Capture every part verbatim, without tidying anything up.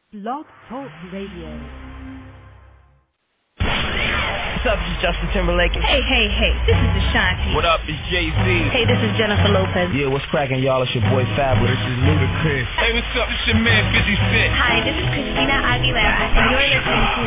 Blog Talk Radio. What's up, it's Justin Timberlake. Hey, hey, hey, this is Ashanti. What up, it's Jay-Z. Hey, this is Jennifer Lopez. Yeah, what's cracking, y'all? It's your boy Fabulous. This is Ludacris. Hey, what's up? It's your man, fifty Cent. Hi, this is Christina Aguilera, and you're listening to...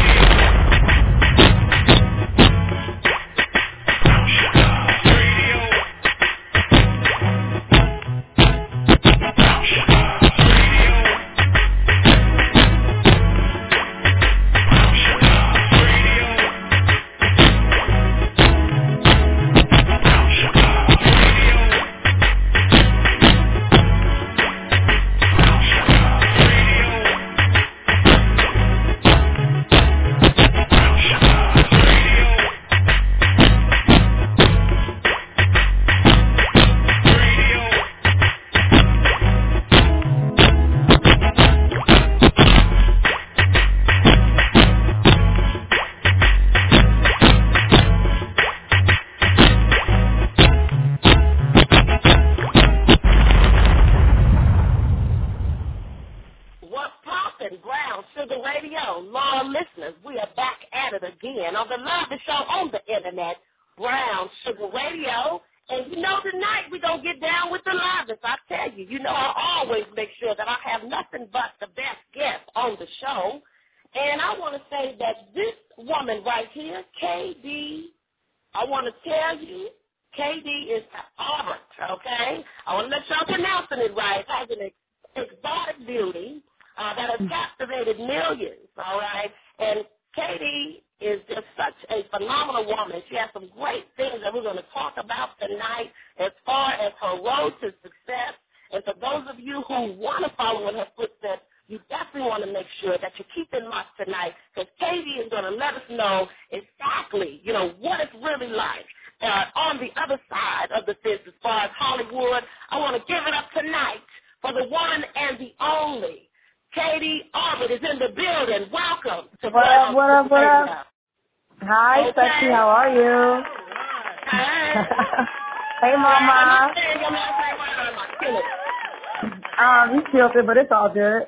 But it's all good.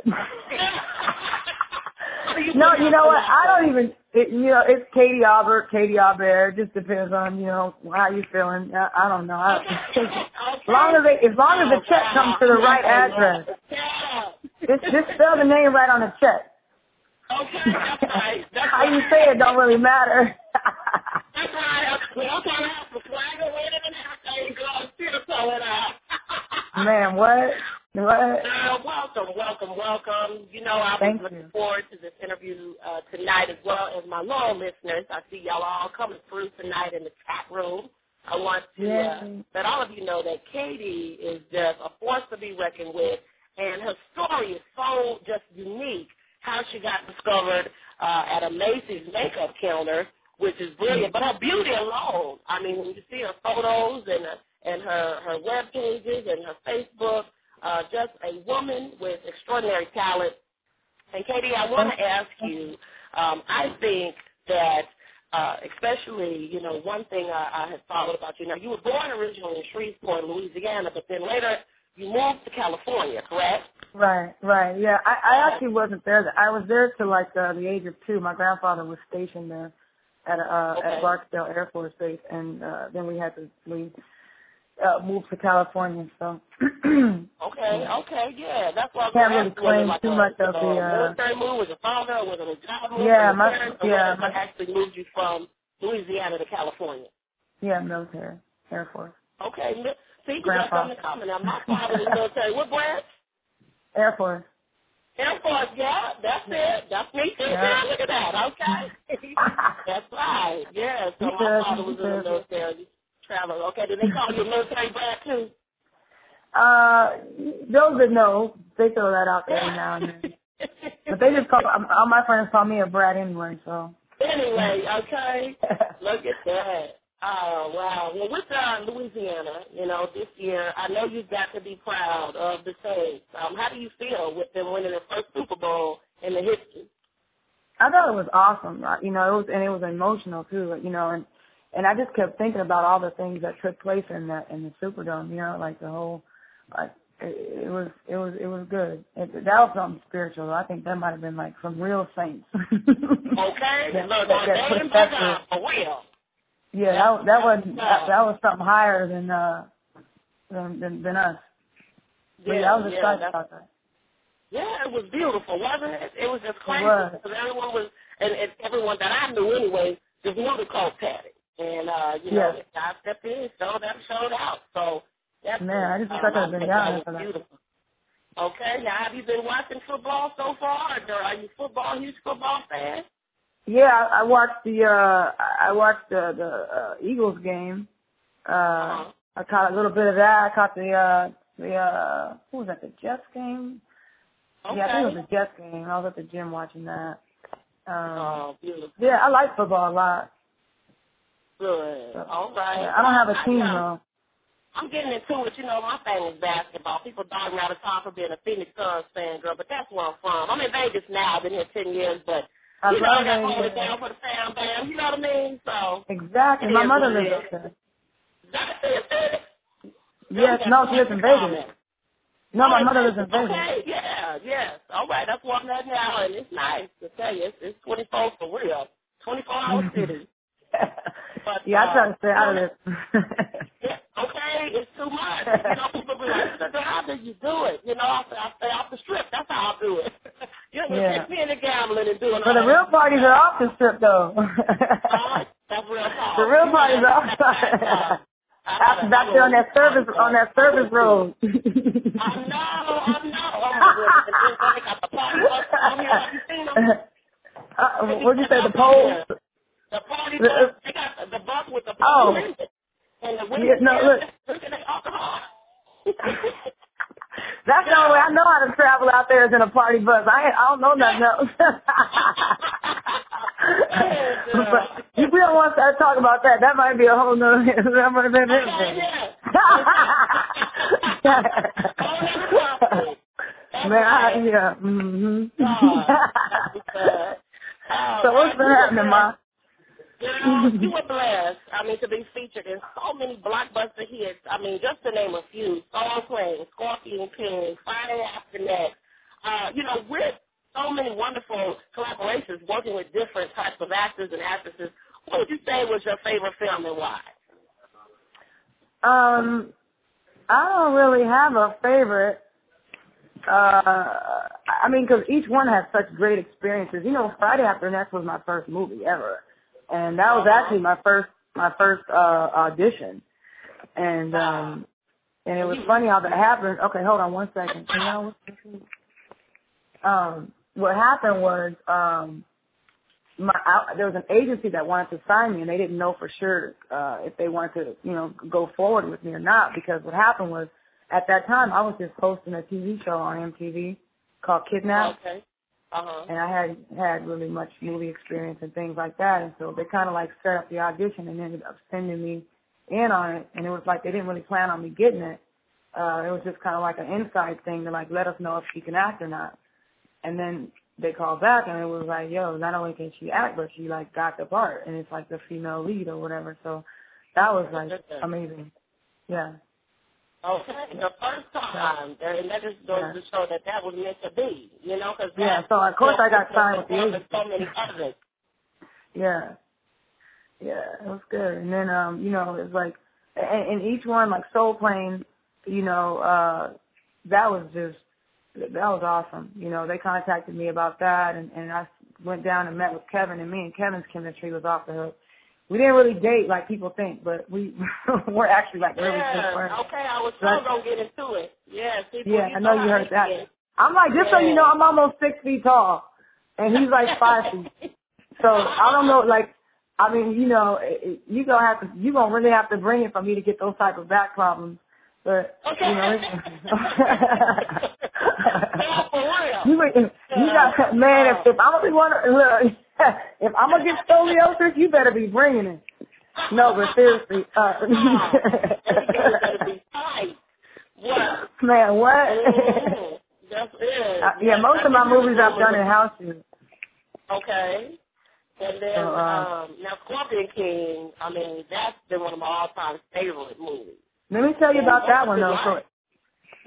No, you know what? I don't even. It, you know, it's Katie Albert, Katie Albert. It just depends on you know how you feeling. I, I don't know. I, as long as they, as long as the check comes to the right address, just just spell the name right on the check. Okay, that's right. That's how you say it don't really matter. That's right. Well, I'm trying to have the swagger with it and everything. Go still tell it out. Man, what? What? Uh, welcome, welcome, welcome. You know, I was Thank looking you. forward to this interview uh, tonight as well as my loyal listeners. I see y'all all coming through tonight in the chat room. I want to uh, let all of you know that Katie is just a force to be reckoned with, and her story is so just unique, how she got discovered uh, at a Macy's makeup counter, which is brilliant. But her beauty alone, I mean, when you see her photos and, uh, and her, her web pages and her Facebook, Uh, just a woman with extraordinary talent. And, Katie, I want to ask you, um, I think that uh, especially, you know, one thing I, I had followed about you. Now, you were born originally in Shreveport, Louisiana, but then later you moved to California, correct? Right, right, yeah. I, I actually wasn't there. I was there till, like, uh, the age of two. My grandfather was stationed there at uh, okay. at Barksdale Air Force Base, and uh, then we had to leave. Uh, moved to California, so. okay, okay, yeah. That's why I can't really claim like too a, much of uh, the. Uh, military move, was your father, or was it a job move? Yeah, my my or yeah. what actually moved you from Louisiana to California? Yeah, military, Air Force. Okay, see, you Grandpa. got something in common. Now, my father was military. What branch? Air Force. Air Force, yeah, that's it. That's me too. Yeah. Look at that. Okay, that's right. Yeah, so my father was in the military. Traveler. Okay, did they call you a military brat too? Uh, those that know, they throw that out there every now and then. But they just call, all my friends call me a brat anyway, so. Anyway, okay. Look at that. Oh, wow. Well, with uh, Louisiana, you know, this year, I know you've got to be proud of the Saints. Um, how do you feel with them winning their first Super Bowl in the history? I thought it was awesome. You know, it was, and it was emotional too, you know, and And I just kept thinking about all the things that took place in the in the Superdome, you know, like the whole, like it, it was it was it was good. It, that was something spiritual. I think that might have been like some real saints. Okay, that, look, that, that they pushed that through. for real. Yeah, that that was that, that was something higher than uh than than, than us. But yeah, Yeah, I was excited yeah, about that. Yeah, it was beautiful, wasn't it? It was just crazy It was. because everyone was, and, and everyone that I knew anyway, just knew the Colt Patty. And, uh, you know, Yeah. I stepped in, showed up, showed out. So that's Man, I just wish um, I could have been down there that for was that. beautiful. Okay, now have you been watching football so far? Or are you football, huge football fan? Yeah, I, I watched the uh I watched the the uh, Eagles game. Uh, Uh-huh. I caught a little bit of that. I caught the uh the uh what was that, the Jets game? Okay. Yeah, I think it was the Jets game. I was at the gym watching that. Um Oh, beautiful. Yeah, I like football a lot. Good. So, All right. yeah, I don't have a team I, uh, though. I'm getting into it. You know, my thing is basketball. People dog me out of time for being a Phoenix Suns fan, girl, but that's where I'm from. I'm in Vegas now. I've been here ten years, but, I you know, I love got to hold it Vegas. down for the fam bam. You know what I mean? So, Exactly. it My is mother what it lives is. up there. That's it. Yes, no, she lives in Vegas. No, Oh, my in mother lives in Vegas. Vegas. Okay, yeah, yes. All right, that's where I'm at now, and it's nice to tell you. It's, it's twenty-four for real. twenty-four hour city. But, Yeah, I try uh, to stay out of this. Yeah, okay, it's too much. You know, people be like, "Sister, how do you do it?" You know, I say, I stay off the strip. That's how I do it. You don't Yeah. catch me in the gambling and doing But the all real that. parties are off the strip, though. Uh, that's real talk. The real parties are off. After back there on that service on that service road. I know, I know. Oh, they got the party bus on here. Have you seen them? Uh, what'd you say? The poles? The party bus. They got the, the bus with the Oh. pole in it. And the Yeah, women no, look. drinking their alcohol. That's the only way I know how to travel out there is in a party bus. I ain't, I don't know nothing else. But if we don't want to start talking about that, that might be a whole nother. That might have been Okay, yeah. Man, I, yeah. Mm-hmm. Oh, so what's been happening, Ma? Girl, you were blessed. I mean, to be featured in so many blockbuster hits. I mean, just to name a few: Song Playing, Scorpion King, Friday After Next. Uh, you know, with so many wonderful collaborations, working with different types of actors and actresses. What would you say was your favorite film and why? Um, I don't really have a favorite. Uh, I mean, because each one has such great experiences. You know, Friday After Next was my first movie ever, and that was Uh-huh. actually my first my first uh audition. And um, and it was funny how that happened. Okay, hold on one second. Can y'all listen? Um, what happened was um, my I, there was an agency that wanted to sign me, and they didn't know for sure uh, if they wanted to, you know, go forward with me or not. Because what happened was, at that time, I was just hosting a T V show on M T V called Kidnapped. Okay. Uh-huh. And I had had really much movie experience and things like that. And so they kind of like set up the audition and ended up sending me in on it. And it was like they didn't really plan on me getting it. Uh, it was just kind of like an inside thing to like let us know if she can act or not. And then they called back and it was like, yo, not only can she act, but she like got the part. And it's like the female lead or whatever. So that was like amazing. Yeah. Okay, the first time, and that just goes Yeah. to show that that was meant to be, you know, because Yeah, so of course I got signed with the agency. so many others. Yeah, yeah, it was good. And then, um, you know, it's like, and, and each one, like Soul Plane, you know, uh, that was just, that was awesome. You know, they contacted me about that, and, and I went down and met with Kevin, and me and Kevin's chemistry was off the hook. We didn't really date like people think, but we we're actually like really yeah, good friends. okay, I was sure gonna get into it. Yeah, people, yeah, you I know you heard that. I'm like, just yeah. so you know, I'm almost six feet tall, and he's like five feet. So I don't know, like, I mean, you know, it, you gonna have to, you gonna really have to bring it for me to get those type of back problems. But okay. you know, no, for real. you, you got man. If, if I'm gonna be one, look, if I'm gonna get scoliosis, you better be bringing it. No, but seriously, uh, oh, better be tight. What? Man, what? Mm-hmm. That's it. Uh, yeah, most I of my think movies I've done in house shoots. Okay. And then, So, uh, um, now Scorpion King, I mean, that's been one of my all-time favorite movies. Let me tell you about What that was one it though. like? So,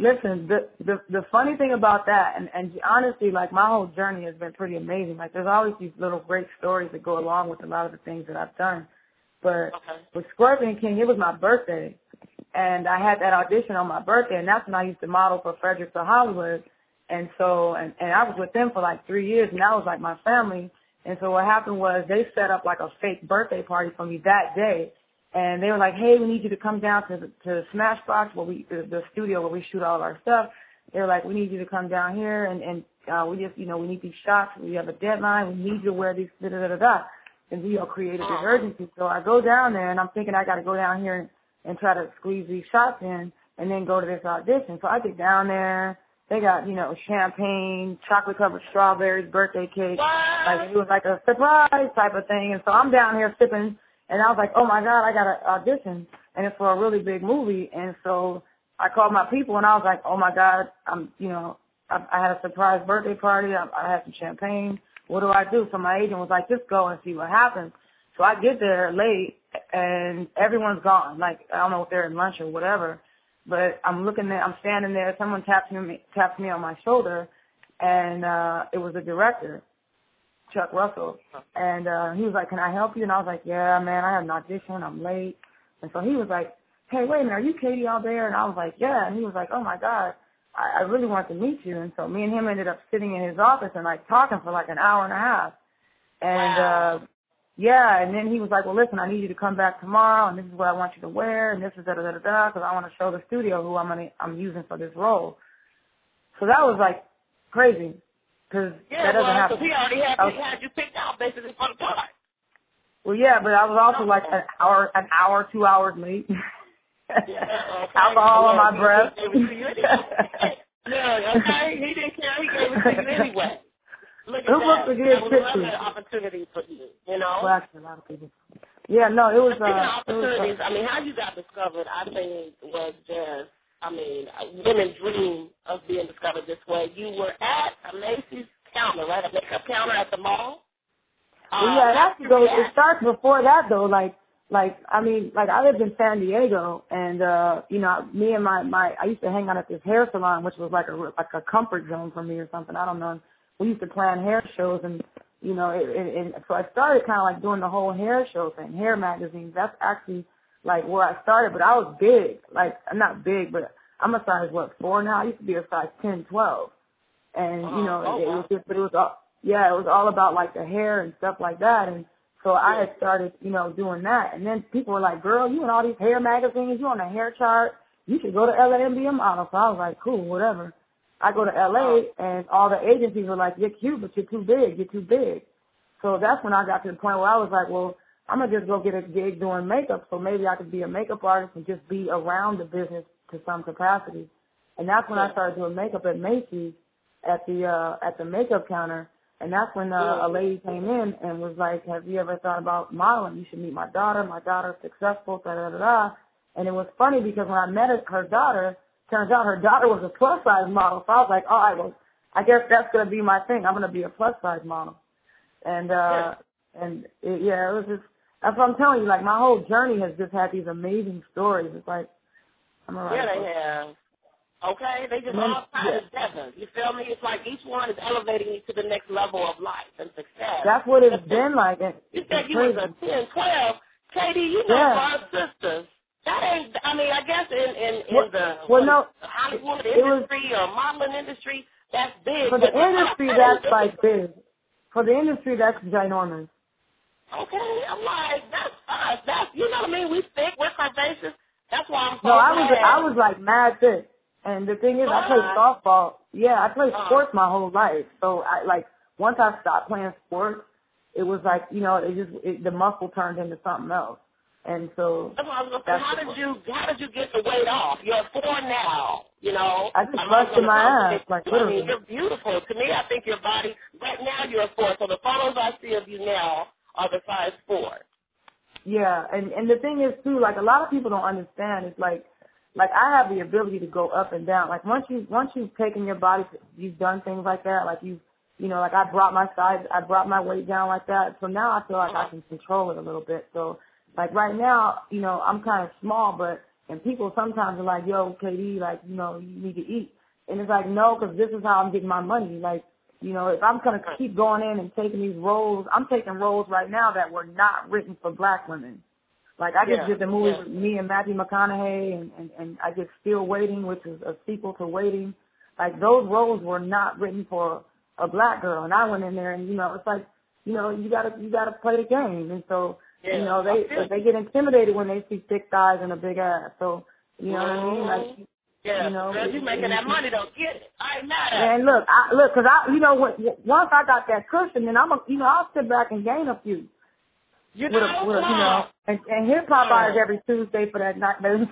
Listen, the, the the funny thing about that, and, and honestly, like, my whole journey has been pretty amazing. Like, there's always these little great stories that go along with a lot of the things that I've done. But okay. with Scorpion King, it was my birthday, and I had that audition on my birthday, and that's when I used to model for Fredericks of Hollywood. And so, and, and I was with them for like three years, and that was like my family. And so what happened was they set up like a fake birthday party for me that day. And they were like, hey, we need you to come down to the, to Smashbox, where we, the, the studio where we shoot all of our stuff. They were like, we need you to come down here, and, and uh, we just, you know, we need these shots. We have a deadline. We need you to wear these, da da da da da. And we all created this urgency. So I go down there, and I'm thinking I got to go down here and, and try to squeeze these shots in, and then go to this audition. So I get down there. They got, you know, champagne, chocolate-covered strawberries, birthday cake. Like, it was like a surprise type of thing. And so I'm down here sipping. And I was like, oh, my God, I got an audition, and it's for a really big movie. And so I called my people, and I was like, oh, my God, I'm, you know, I, I had a surprise birthday party. I, I had some champagne. What do I do? So my agent was like, just go and see what happens. So I get there late, and everyone's gone. Like, I don't know if they're in lunch or whatever, but I'm looking there. I'm standing there. Someone taps me, taps me on my shoulder, and uh, it was the director, Chuck Russell, and uh, he was like, can I help you? And I was like, yeah, man, I had an audition, I'm late. And so he was like, hey, wait a minute, are you Katie Albert? And I was like, yeah. And he was like, oh, my God, I, I really want to meet you. And so me and him ended up sitting in his office and, like, talking for, like, an hour and a half. And, wow. uh, yeah, and then he was like, well, listen, I need you to come back tomorrow, and this is what I want you to wear, and this is da-da-da-da-da, because I want to show the studio who I'm gonna, I'm using for this role. So that was, like, crazy. Because yeah, that doesn't well, happen. he already had, was, he had you picked out basically for the part. Well, yeah, but I was also like an hour, an hour, two hours late. Yeah, okay. Alcohol on my breath. He gave it to you anyway. Yeah, okay. He didn't care. He gave it to you anyway. Look at Who that. wants to get That was pictures? another opportunity for you. You know. Well, actually, a lot of people. Yeah, no, it was. Speaking Uh, of opportunities, I mean, how you got discovered, I think, was just. I mean, women dream of being discovered this way. You were at a Macy's counter, right? A makeup counter at the mall. Well, yeah, uh, it has to go. It starts before that, though. Like, like I mean, like I lived in San Diego, and uh, you know, me and my my I used to hang out at this hair salon, which was like a like a comfort zone for me or something. I don't know. We used to plan hair shows, and you know, it, it, it, so I started kind of like doing the whole hair show thing, hair magazines. That's actually like where I started, but I was big. Like, I'm not big, but I'm a size what four now. I used to be a size ten, twelve, and you know, oh, it, wow. it was just, but it was all. Yeah, it was all about like the hair and stuff like that. And so I had started, you know, doing that. And then people were like, girl, you in all these hair magazines, you on the hair chart, you should go to L A and be a model. So I was like, cool, whatever. I go to L A and all the agencies were like, you're cute, but you're too big, you're too big. So that's when I got to the point where I was like, well, I'm going to just go get a gig doing makeup, so maybe I could be a makeup artist and just be around the business to some capacity. And that's when I started doing makeup at Macy's at the uh, at the makeup counter. And that's when uh, a lady came in and was like, have you ever thought about modeling? You should meet my daughter. My daughter's successful, da-da-da-da. And it was funny because when I met her, her daughter, turns out her daughter was a plus-size model. So I was like, all right, well, I guess that's going to be my thing. I'm going to be a plus-size model. And, uh, and it, yeah, it was just, that's what I'm telling you. Like, my whole journey has just had these amazing stories. It's like, I'm all right. Yeah, they have. Okay, they just all tie together. You feel me? It's like each one is elevating you to the next level of life and success. That's what it's been like. You said you was a ten, twelve. Katie, you know yeah. our sisters. That ain't, I mean, I guess in, in, in well, the well, no, Hollywood it, industry it was, or modeling industry, that's big. For the industry, that's like big. For the industry, that's ginormous. Okay, I'm like, that's us. That's, you know what I mean? We thick, we're curvaceous. That's why I'm so No, I glad. was, I was like mad thick. And the thing is, I played softball. Yeah, I played sports my whole life. So, I like, once I stopped playing sports, it was like, you know, it just, it, the muscle turned into something else. And so, that's what I was gonna say. How did you, how did you get the weight off? You're four now, you know. I just busted my ass, like, literally. I mean, you're beautiful. To me, I think your body, right now you're a four. So the photos I see of you now are the size four. Yeah, and, and the thing is, too, like, a lot of people don't understand. It's like, Like, I have the ability to go up and down. Like, once you, once you've taken your body, you've done things like that. Like, you, you know, like I brought my size, I brought my weight down like that. So now I feel like I can control it a little bit. So, like, right now, you know, I'm kind of small, but And people sometimes are like, yo, K D, like, you know, you need to eat. And it's like, no, because this is how I'm getting my money. Like, you know, if I'm going to keep going in and taking these roles, I'm taking roles right now that were not written for black women. Like, I just yeah, did the movie yeah. with me and Matthew McConaughey, and, and, and I did Still Waiting, which is a sequel to Waiting. Like, those roles were not written for a black girl. And I went in there and, you know, it's like, you know, you got to you got to play the game. And so, yeah, you know, they they get intimidated when they see thick thighs and a big ass. So, you know mm-hmm. what I mean? Like, yeah, you know, girl, you making that money, don't get it. I ain't mad at and look, I, look, cause I, you know, what, once I got that cushion, then I'm, a, you know, I'll sit back and gain a few. You with know, a, with a, you know, and, and hip hop yeah. is every Tuesday for that night, baby.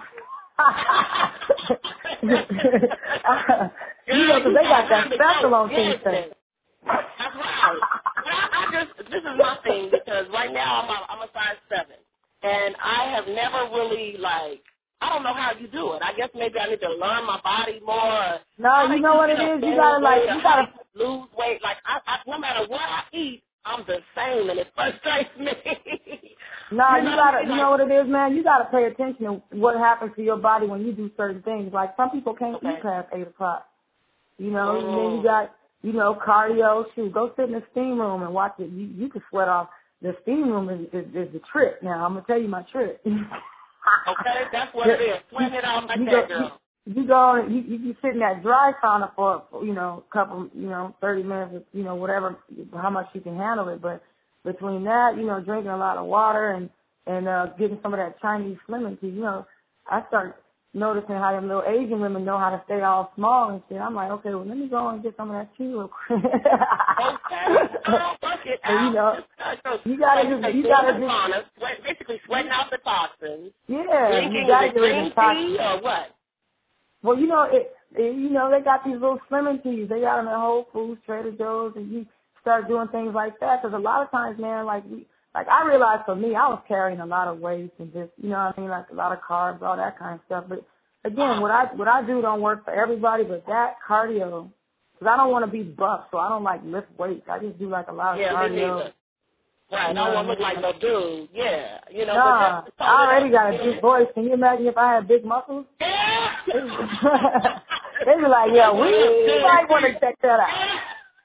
you know, cause they got that special on Tuesday. That's right. But I, I just, this is my thing because right now I'm a, I'm a size seven, and I have never really like. I don't know how you do it. I guess maybe I need to learn my body more. No, you know what it is? You gotta like, you gotta lose weight. Like, I, I, no matter what I eat, I'm the same, and it frustrates me. No, you, you know gotta, you like, know what it is, man? You gotta pay attention to what happens to your body when you do certain things. Like, some people can't okay. eat past eight o'clock. You know, oh. and then you got, you know, cardio. Shoot, go sit in the steam room and watch it. You, you can sweat off. The steam room is, is, is the trick. Now, I'm gonna tell you my trick. Okay, that's what it is. Sweat it out like you that, go, girl. You, you go and you, you sit in that dry sauna for, you know, a couple, you know, thirty minutes, you know, whatever, how much you can handle it. But between that, you know, drinking a lot of water and, and uh, getting some of that Chinese slimming tea, you know, I start noticing how them little Asian women know how to stay all small and shit. I'm like, okay, well, let me go and get some of that tea real quick. Okay, girl, work it out. You know, just, you gotta just, you gotta just, sauna, sweat, basically sweating out the toxins. yeah, Drinking you gotta the get rid of green the toxins. tea or what? Well, you know, it, it, you know, they got these little slimming teas. They got them at Whole Foods, Trader Joe's, and you start doing things like that. Because a lot of times, man, like, we, like I realized for me, I was carrying a lot of weight and just, you know what I mean, like a lot of carbs, all that kind of stuff. But again, what I what I do don't work for everybody, but that cardio, because I don't want to be buff, so I don't like lift weights. I just do like a lot of yeah, cardio. Right, I don't want to look like no dude. Yeah, you know. Nah, but I already got a big voice. Can you imagine if I had big muscles? Yeah. They'd be like, yeah, we might want to check that out.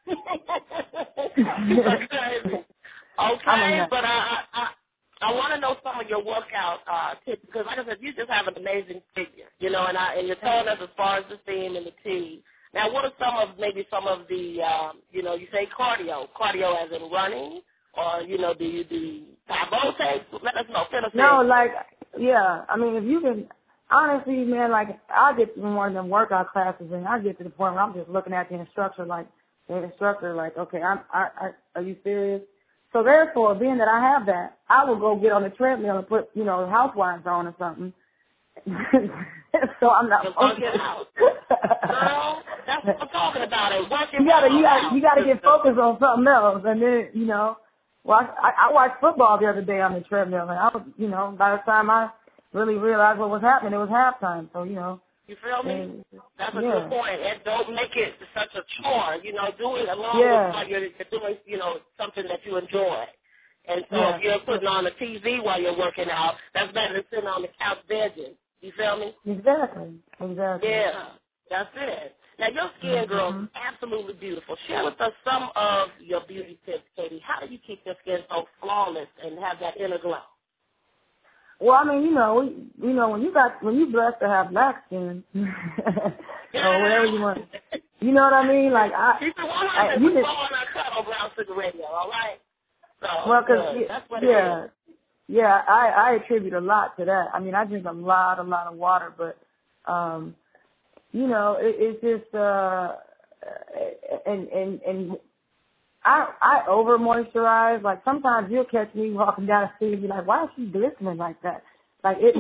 Okay, but I, I, I want to know some of your workout uh, tips because, like I said, you just have an amazing figure, you know, and I and you're telling us as far as the theme and the tea. Now, what are some of maybe some of the, um, you know, you say cardio, cardio as in running, or you know, do you do Tae takes? Let us know. Fill us No, in. like, yeah, I mean, if you can, honestly, man, like, I get to one of them workout classes, and I get to the point where I'm just looking at the instructor, like, the instructor, like, okay, I'm, I, I, are you serious? So therefore, being that I have that, I will go get on the treadmill and put, you know, Housewives on or something. So I'm not. Work it out, girl. That's what I'm talking about. It work it You gotta, you out. gotta, you gotta get focused on something else, and then, you know, watch. I, I watched football the other day on the treadmill, and I was, you know, by the time I really realized what was happening, it was halftime. So, you know. You feel me? And, That's a yeah. good point. And don't make it such a chore. You know, do it along Yeah. with while you're doing, you know, something that you enjoy. And so Yeah. if you're putting on the T V while you're working out, that's better than sitting on the couch vegging. You feel me? Exactly. Exactly. Yeah. That's it. Now, your skin, girl, Mm-hmm. is absolutely beautiful. Share with us some of your beauty tips, Katie. How do you keep your skin so flawless and have that inner glow? Well, I mean, you know, you know, when you got when you blessed to have black skin, or whatever you want, you know what I mean? Like I, Keep it one I hundred. you We're just, blowing our cut over our Sugar Radio, all right? So, well, cause good. That's what yeah, it is. yeah, I I attribute a lot to that. I mean, I drink a lot, a lot of water, but um, you know, it, it's just uh, and and and. I I over moisturize. Like sometimes you'll catch me walking down the street and be like, why is she glistening like that? Like it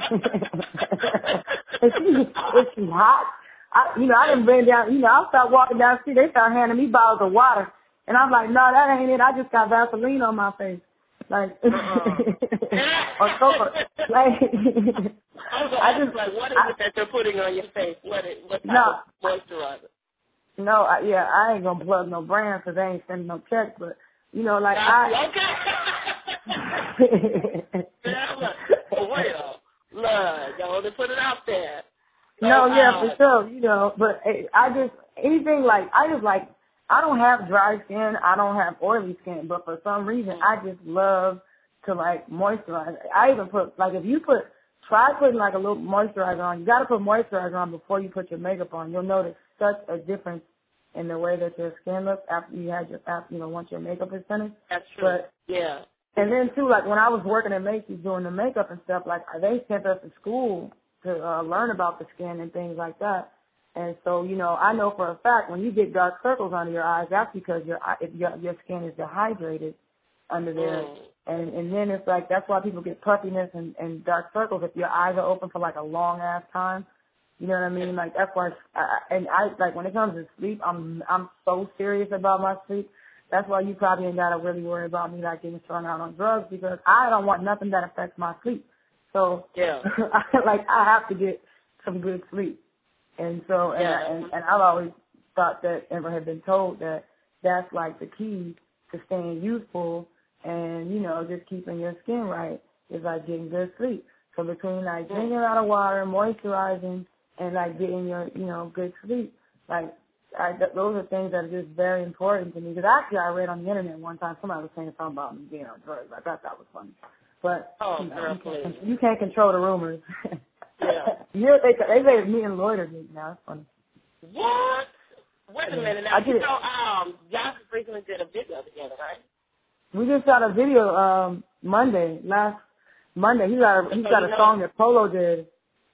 is she is she hot? I you know, I didn't bring down you know, I'll start walking down the street, they start handing me bottles of water and I'm like, no, that ain't it, I just got Vaseline on my face. Like uh-uh. Or sofa. Like I just like what is I, it that they're putting on your face? What is what type no, of moisturizer? No, I, yeah, I ain't gonna plug no brand because they ain't sending no checks, but, you know, like, That's I... Okay. Yeah, look, for real. blood. Yo, to put it out there. So, no, yeah, uh, for sure. You know, but I just anything like I just like I don't have dry skin. I don't have oily skin, but for some reason I just love to like moisturize. I even put like if you put try putting like a little moisturizer on. You got to put moisturizer on before you put your makeup on. You'll notice such a difference in the way that your skin looks after you had your after you know once your makeup is finished. That's true. But yeah. And then too, like when I was working at Macy's doing the makeup and stuff, like they sent us to school to uh, learn about the skin and things like that. And so, you know, I know for a fact when you get dark circles under your eyes, that's because your if your, your skin is dehydrated under there. Mm. And and then it's like that's why people get puffiness and, and dark circles if your eyes are open for like a long ass time. You know what I mean? Like that's why. I, and I like when it comes to sleep, I'm I'm so serious about my sleep. That's why you probably ain't gotta really worry about me like getting strung out on drugs because I don't want nothing that affects my sleep. So yeah, like I have to get some good sleep. And so and, yeah. and and I've always thought that ever had been told that that's like the key to staying youthful and you know just keeping your skin right is like getting good sleep. So between like drinking a lot of water, moisturizing, and like getting your you know good sleep, like. I, th- those are things that are just very important to me. Because actually, I read on the internet one time somebody was saying something about me being on drugs. I thought that was funny. But oh, you, know, girl, you, can't, please. you can't control the rumors. Yeah. you know, they they say it's me and Lloyd are getting now. It's funny. What? Wait a minute now. I You did. know, um, y'all just recently did a video together, right? We just shot a video um Monday last Monday. He got a, he's So got you a know- song that Polo did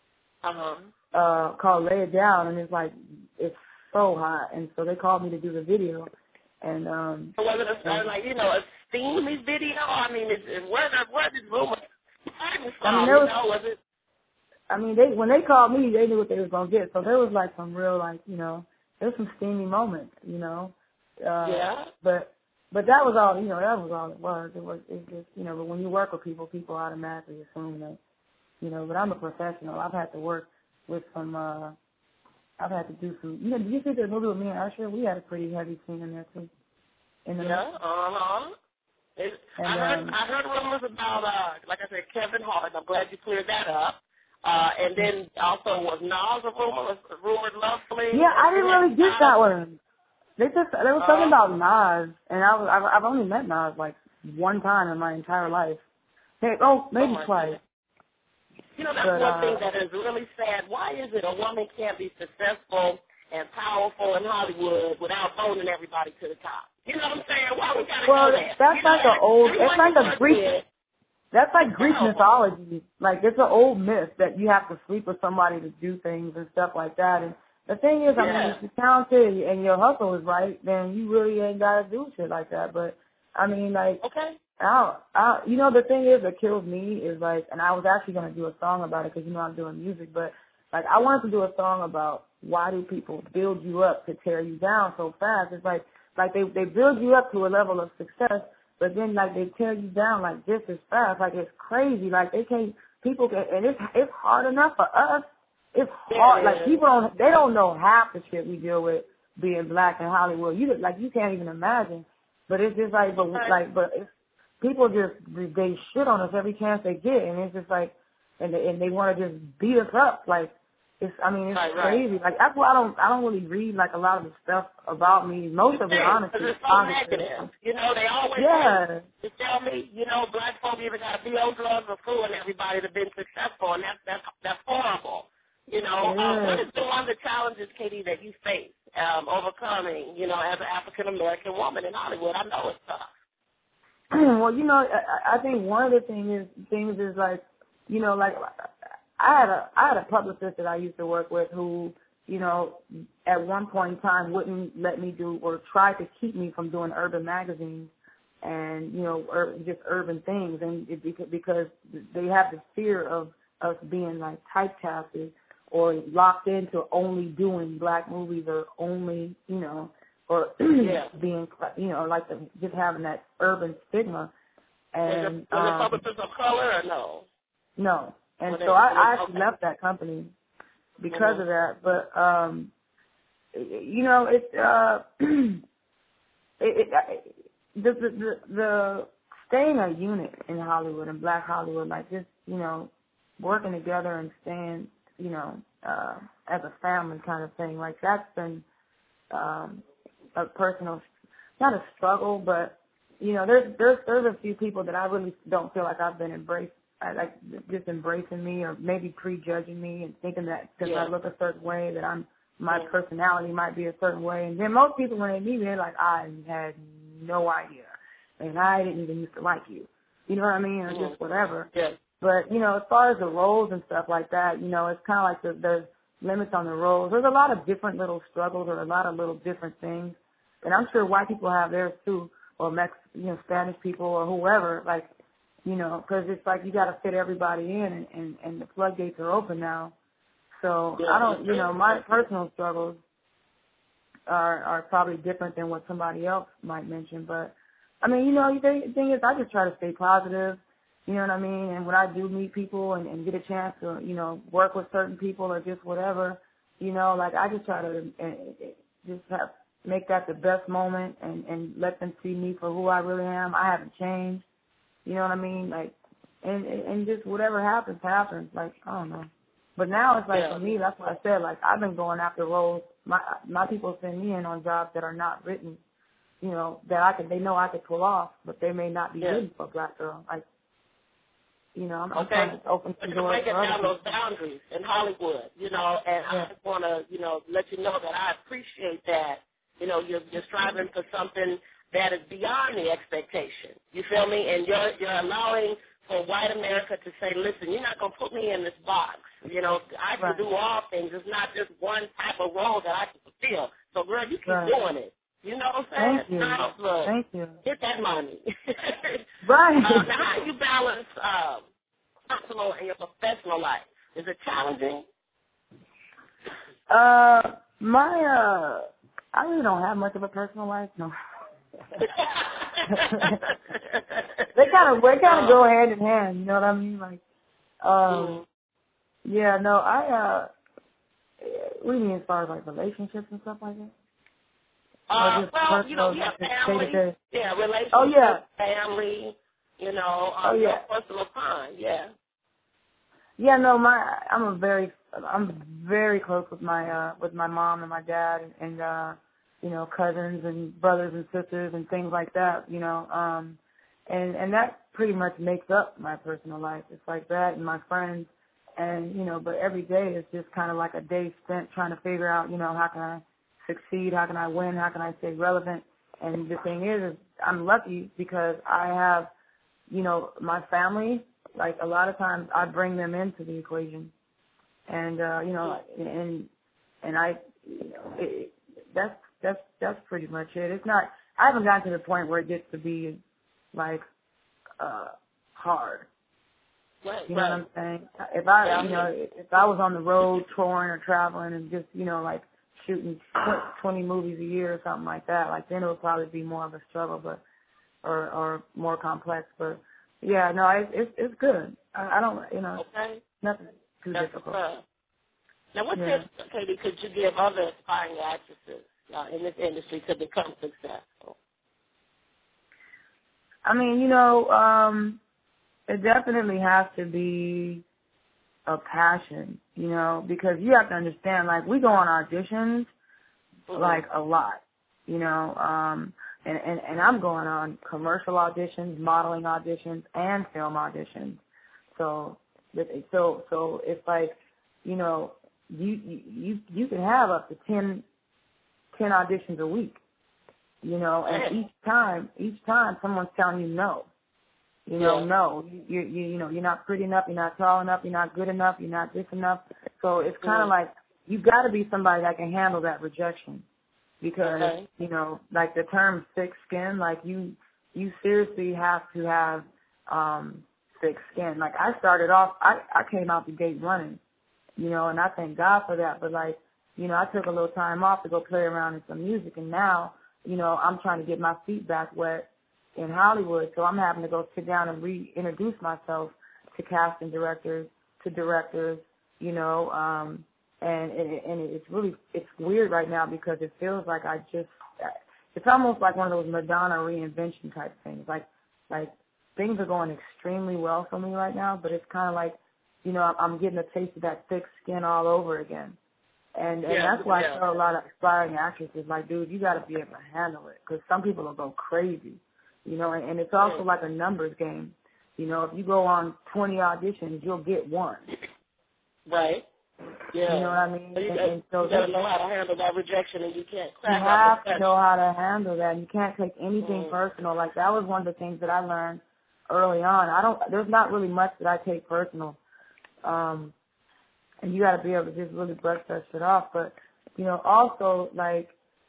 Uh huh. uh called "Lay It Down," and it's like it's so hot, and so they called me to do the video, and um. So was it a, and, like you know a steamy video? I mean, is, is where the where did rumor? I mean, from, there you was, know, was it? I mean, they when they called me, they knew what they was gonna get. So there was like some real, like you know, there was some steamy moments, you know. Uh, Yeah. But but that was all, you know, that was all it was. It was it's just, you know. But when you work with people, people automatically assume that, you know. But I'm a professional. I've had to work with some. uh I've had to do some. You know, did you see the movie with me and Usher? We had a pretty heavy scene in there too. In the Yeah. Uh huh. It, And, I heard um, I heard rumors about uh like I said Kevin Hart. I'm glad you cleared that up. Uh, and then also was Nas a rumor, was a rumored love fling? Yeah, I didn't really get that one. They just there was something Uh, about Nas, and I was I've, I've only met Nas like one time in my entire life. Hey, oh, maybe oh twice. You know, that's But, one uh, thing that is really sad. Why is it a woman can't be successful and powerful in Hollywood without boning everybody to the top? You know what I'm saying? Why we gotta Well, go there? that's you know, like an old. everyone It's like you a work Greek. with, That's like Greek Oh. mythology. Like it's an old myth that you have to sleep with somebody to do things and stuff like that. And the thing is, I mean, Yeah. if you're talented and your hustle is right, then you really ain't gotta do shit like that. But I mean, like, Okay. I don't, I, you know, the thing is that kills me is like, and I was actually gonna do a song about it because you know I'm doing music, but like I wanted to do a song about why do people build you up to tear you down so fast? It's like, like they they build you up to a level of success. But then, like, they tear you down, like, just as fast. Like, it's crazy. Like, they can't, people can, and it's, it's hard enough for us. It's hard. Yeah. Like, people don't, they don't know half the shit we deal with being black in Hollywood. You, like, you can't even imagine. But it's just like, but, Okay. like, but it's, people just, they shit on us every chance they get. And it's just like, and they, and they want to just beat us up. Like, it's, I mean, it's Right, right. crazy. Like, that's why I don't, I don't really read, like, a lot of the stuff about me. Most of it, honestly, Because it's so honestly. negative. You know, they always Yeah. say, to tell me, you know, black folk either got to be on drugs or fooling everybody to be successful, and that's that's that's horrible. You know, Yeah. uh, what is the one of the challenges, Katie, that you face um, overcoming, you know, as an African American woman in Hollywood? I know it's tough. Well, you know, I, I think one of the thing is things is like, you know, like I had a I had a publicist that I used to work with who, you know, at one point in time wouldn't let me do or tried to keep me from doing urban magazines and you know ur- just urban things, and it, because they have the fear of us being like typecasted or locked into only doing black movies or only, you know, or Yeah. being, you know, like the, just having that urban stigma. And Was it, was it um, publicists of color or no? no, and Well, so they- I, I they- actually okay. left that company because Mhm. of that. But um, you know, it's uh, it, it, it, the, the the the staying a unit in Hollywood and Black Hollywood, like just you know, working together and staying, you know, uh, as a family kind of thing. Like that's been um, a personal, not a struggle, but you know, there's there's there's a few people that I really don't feel like I've been embraced, I, like just embracing me or maybe prejudging me and thinking that because yeah. I look a certain way that I'm my yeah. personality might be a certain way. And then most people when they meet me, they're like, I had no idea, and I didn't even used to like you. You know what I mean, or mm-hmm. just whatever. Yeah. But you know, as far as the roles and stuff like that, you know, it's kind of like the, there's limits on the roles. There's a lot of different little struggles or a lot of little different things, and I'm sure white people have theirs too, or Mex, you know, Spanish people or whoever. Like, you know, because it's like you got to fit everybody in, and, and and the floodgates are open now. So yeah, I don't, you know, my personal struggles are are probably different than what somebody else might mention. But I mean, you know, the thing is, I just try to stay positive. You know what I mean? And when I do meet people and, and get a chance to, you know, work with certain people or just whatever, you know, like I just try to uh, just have make that the best moment and, and let them see me for who I really am. I haven't changed. You know what I mean? Like, and and just whatever happens, happens. Like, I don't know. But now it's like yeah. for me, that's what I said. Like, I've been going after roles. My my people send me in on jobs that are not written, you know, that I can, they know I could pull off, but they may not be yeah. written for a black girl. Like, you know, I'm, I'm okay. trying to open some doors breaking for down other those boundaries in Hollywood, you know, and yeah. I just want to, you know, let you know that I appreciate that. You know, you're, you're striving for something that is beyond the expectation. You feel me? And you're, you're allowing for white America to say, listen, you're not going to put me in this box. You know, I can right. do all things. It's not just one type of role that I can fulfill. So, girl, you keep right. doing it. You know what I'm saying? Thank you. Now, look, Thank you. get that money. Right. Uh, now, how do you balance um, personal and your professional life? Is it challenging? Uh, my, uh, I really don't have much of a personal life, no. they kind of, they kind of go hand in hand, you know what I mean? Like, um, mm. yeah, no, I, uh, what do you mean as far as like relationships and stuff like that? Uh, well, you know, yeah, family, day-to-day? yeah, relationships, oh, yeah. family, you know, um, oh, yeah. personal time, yeah. Yeah, no, my, I'm a very, I'm very close with my, uh, with my mom and my dad and, and uh, you know, cousins and brothers and sisters and things like that, you know, um, and, and that pretty much makes up my personal life. It's like that and my friends and, you know, but every day is just kind of like a day spent trying to figure out, you know, how can I succeed, how can I win, how can I stay relevant. And the thing is, is I'm lucky because I have, you know, my family, like a lot of times I bring them into the equation. And, uh, you know, and, and I, you know, it, that's, that's, that's pretty much it. It's not, I haven't gotten to the point where it gets to be like, uh, hard. Right, you know right. what I'm saying? If I, yeah, you know, if I was on the road touring or traveling and just, you know, like shooting twenty movies a year or something like that, like then it would probably be more of a struggle, but, or, or more complex. But yeah, no, it's, it's, it's good. I, I don't, you know, okay. nothing too That's difficult. Tough. Now, what yeah. tips, Katie, could you give other aspiring actresses uh, in this industry to become successful? I mean, you know, um, it definitely has to be a passion, you know, because you have to understand, like, we go on auditions, mm-hmm. like, a lot, you know, um, and, and, and I'm going on commercial auditions, modeling auditions, and film auditions. So, so, so it's like, you know, you, you, you can have up to ten, ten auditions a week, you know, and each time, each time someone's telling you no. You know, yeah. no, you, you, you know, you're not pretty enough, you're not tall enough, you're not good enough, you're not this enough. So it's kind of yeah. like you got to be somebody that can handle that rejection, because okay. you know, like the term thick skin, like you, you seriously have to have um, thick skin. Like I started off, I, I came out the gate running, you know, and I thank God for that. But like, you know, I took a little time off to go play around in some music, and now, you know, I'm trying to get my feet back wet in Hollywood, so I'm having to go sit down and reintroduce myself to casting directors, to directors, you know, um, and, and, and it's really, it's weird right now because it feels like I just, it's almost like one of those Madonna reinvention type things. Like, like things are going extremely well for me right now, but it's kind of like you know, I'm getting a taste of that thick skin all over again. And, and yeah, that's why yeah. I tell a lot of aspiring actresses, like, dude, you got to be able to handle it, because some people will go crazy, you know, and, and it's also yeah. like a numbers game. You know, if you go on twenty auditions, you'll get one. Right. Yeah. You know what I mean? So you, and, got, and so you got to know how to handle that rejection, and you can't crack You have the to know how to handle that. And you can't take anything mm. personal. Like, that was one of the things that I learned early on. I don't. There's not really much that I take personal. Um, and you got to be able to just really brush that shit off. But, you know, also, like,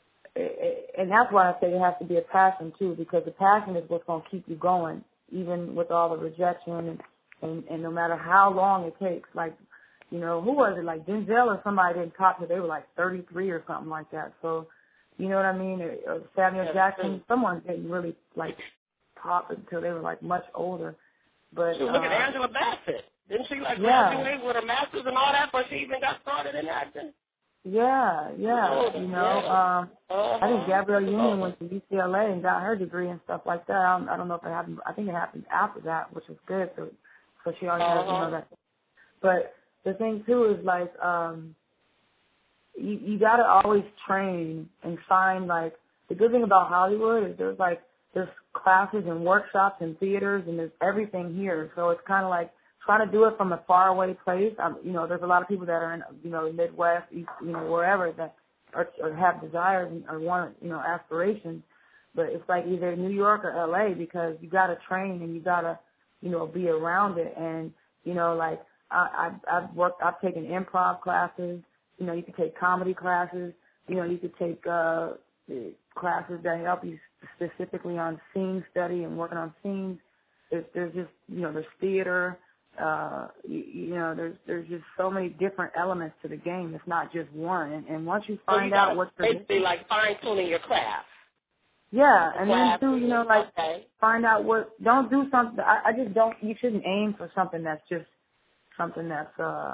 and that's why I say it has to be a passion, too, because the passion is what's going to keep you going, even with all the rejection and, and, and no matter how long it takes. Like, you know, who was it? Like Denzel or somebody didn't talk to, they were like thirty-three or something like that. So, you know what I mean? Or, or Samuel That's Jackson, true. someone didn't really, like, pop until they were, like, much older. But Shoot, look uh, at Angela Bassett. Didn't she, like, yeah. graduate with her master's and all that, but she even got started in acting? Yeah, yeah, you know. Yeah. Um, Uh-huh. I think Gabrielle Union went to U C L A and got her degree and stuff like that. I don't, I don't know if it happened. I think it happened after that, which was good. So, so she already uh-huh. has, you know, that. But the thing too is like, um, you you got to always train and find, like, the good thing about Hollywood is there's like there's classes and workshops and theaters and there's everything here. So it's kind of like trying to do it from a faraway place. Um, you know, there's a lot of people that are in, you know, the Midwest, East, you know, wherever that or, or have desires and, or want, you know, aspirations. But it's like either New York or L A because you got to train and you got to, you know, be around it. And, you know, like I, I, I've worked, I've taken improv classes. You know, you can take comedy classes. You know, you could take uh, classes that help you specifically on scene study and working on scenes. There's, there's just, you know, there's theater. Uh, you, you know, there's there's just so many different elements to the game. It's not just one. And, and once you find so you out what you're basically like fine tuning your craft. Yeah, The and then too, you know, like okay. find out what. Don't do something. I, I just don't. You shouldn't aim for something that's just something that's uh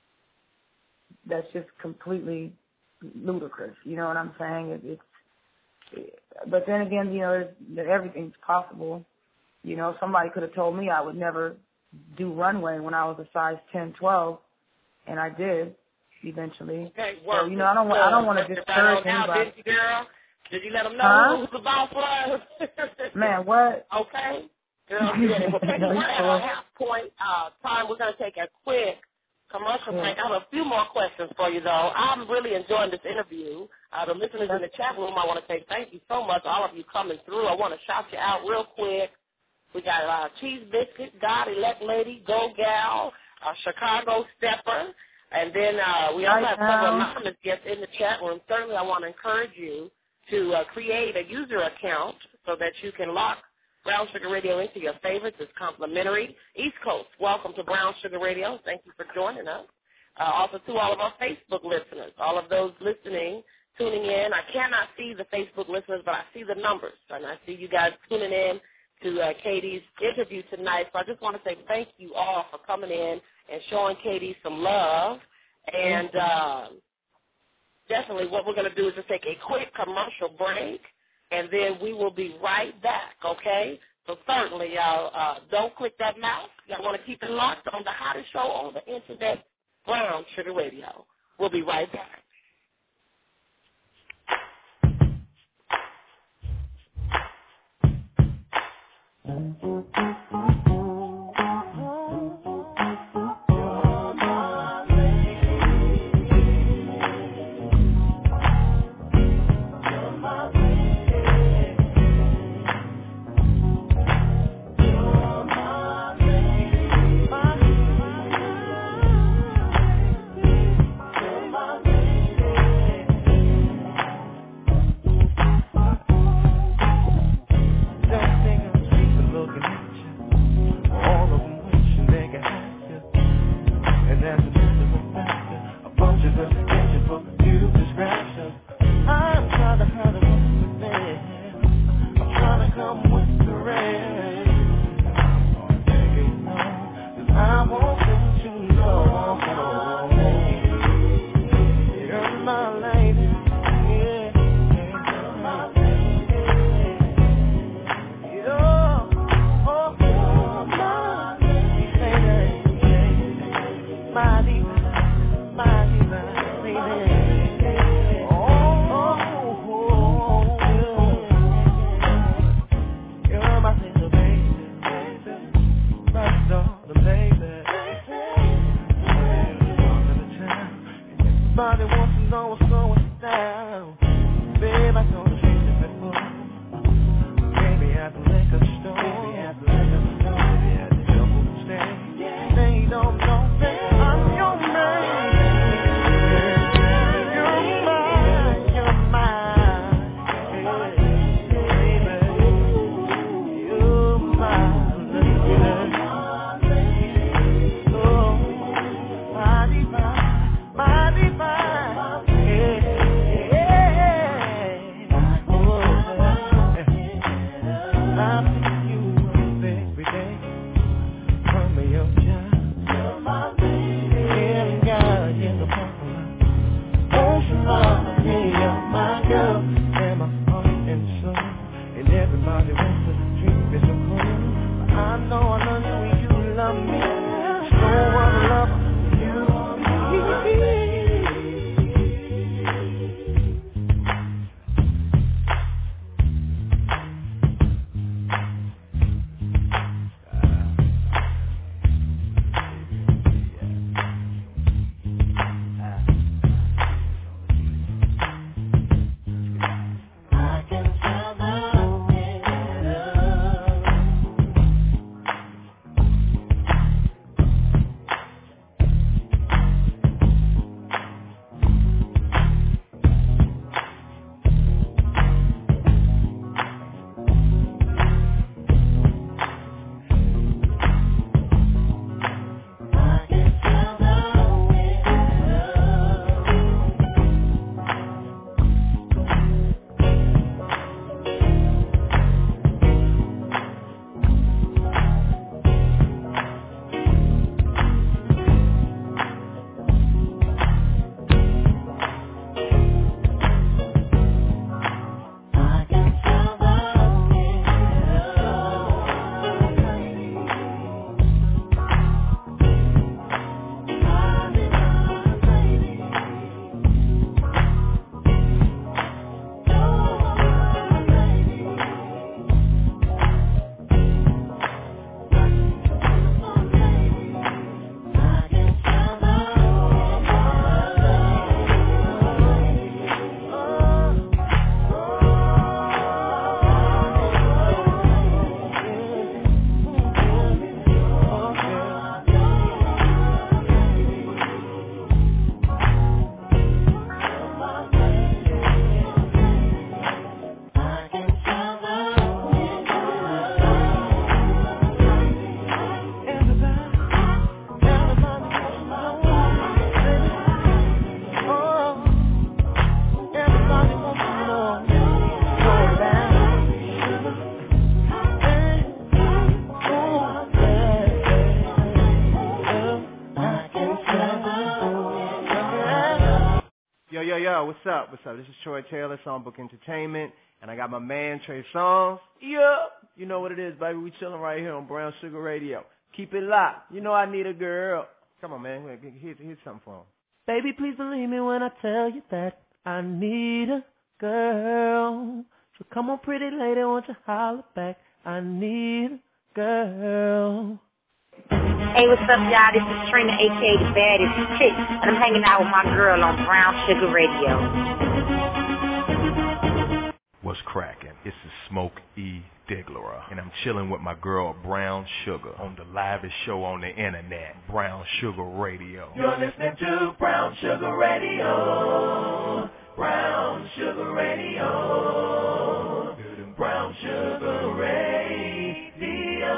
that's just completely ludicrous. You know what I'm saying? It, it's. It, but then again, you know, there's, everything's possible. You know, somebody could have told me I would never do runway when I was a size ten, twelve, and I did eventually. Okay, so you know, I don't want. I don't want to discourage now, anybody. Did you, girl? Did you let them know huh? who the boss was? Man, what? Okay. Girl, yeah. Well, Peggy, we're at our half point uh, time. We're going to take a quick commercial break. I have a few more questions for you, though. I'm really enjoying this interview. Uh, the listeners in the chat room, I want to say thank you so much, all of you coming through. I want to shout you out real quick. We got uh, Cheese Biscuit, God, Elect Lady, Go Gal, uh, Chicago Stepper, and then uh, we also have several anonymous guests in the chat room. Certainly I want to encourage you to uh, create a user account so that you can lock Brown Sugar Radio into your favorites. It's complimentary. East Coast, welcome to Brown Sugar Radio. Thank you for joining us. Uh, also to all of our Facebook listeners, all of those listening, tuning in. I cannot see the Facebook listeners, but I see the numbers, and I see you guys tuning in to uh, Katie's interview tonight. So I just want to say thank you all for coming in and showing Katie some love. And uh, definitely what we're going to do is just take a quick commercial break, and then we will be right back, okay? So certainly, y'all, uh, don't click that mouse. Y'all want to keep it locked on the hottest show on the internet, Brown Sugar Radio. We'll be right back. yo, what's up? What's up? This is Troy Taylor, Songbook Entertainment, and I got my man, Trey Songz. Yeah. You know what it is, baby. We chilling right here on Brown Sugar Radio. Keep it locked. You know I need a girl. Come on, man. Here's, here's something for him. Baby, please believe me when I tell you that I need a girl. So come on, pretty lady, won't you holler back? I need a girl. Hey, what's up, y'all? This is Trina, a k a the baddest chick, and I'm hanging out with my girl on Brown Sugar Radio. What's cracking? This is Smoke E. Diggler, and I'm chilling with my girl Brown Sugar on the livest show on the internet, Brown Sugar Radio. You're listening to Brown Sugar Radio. Brown Sugar Radio. Brown Sugar Radio.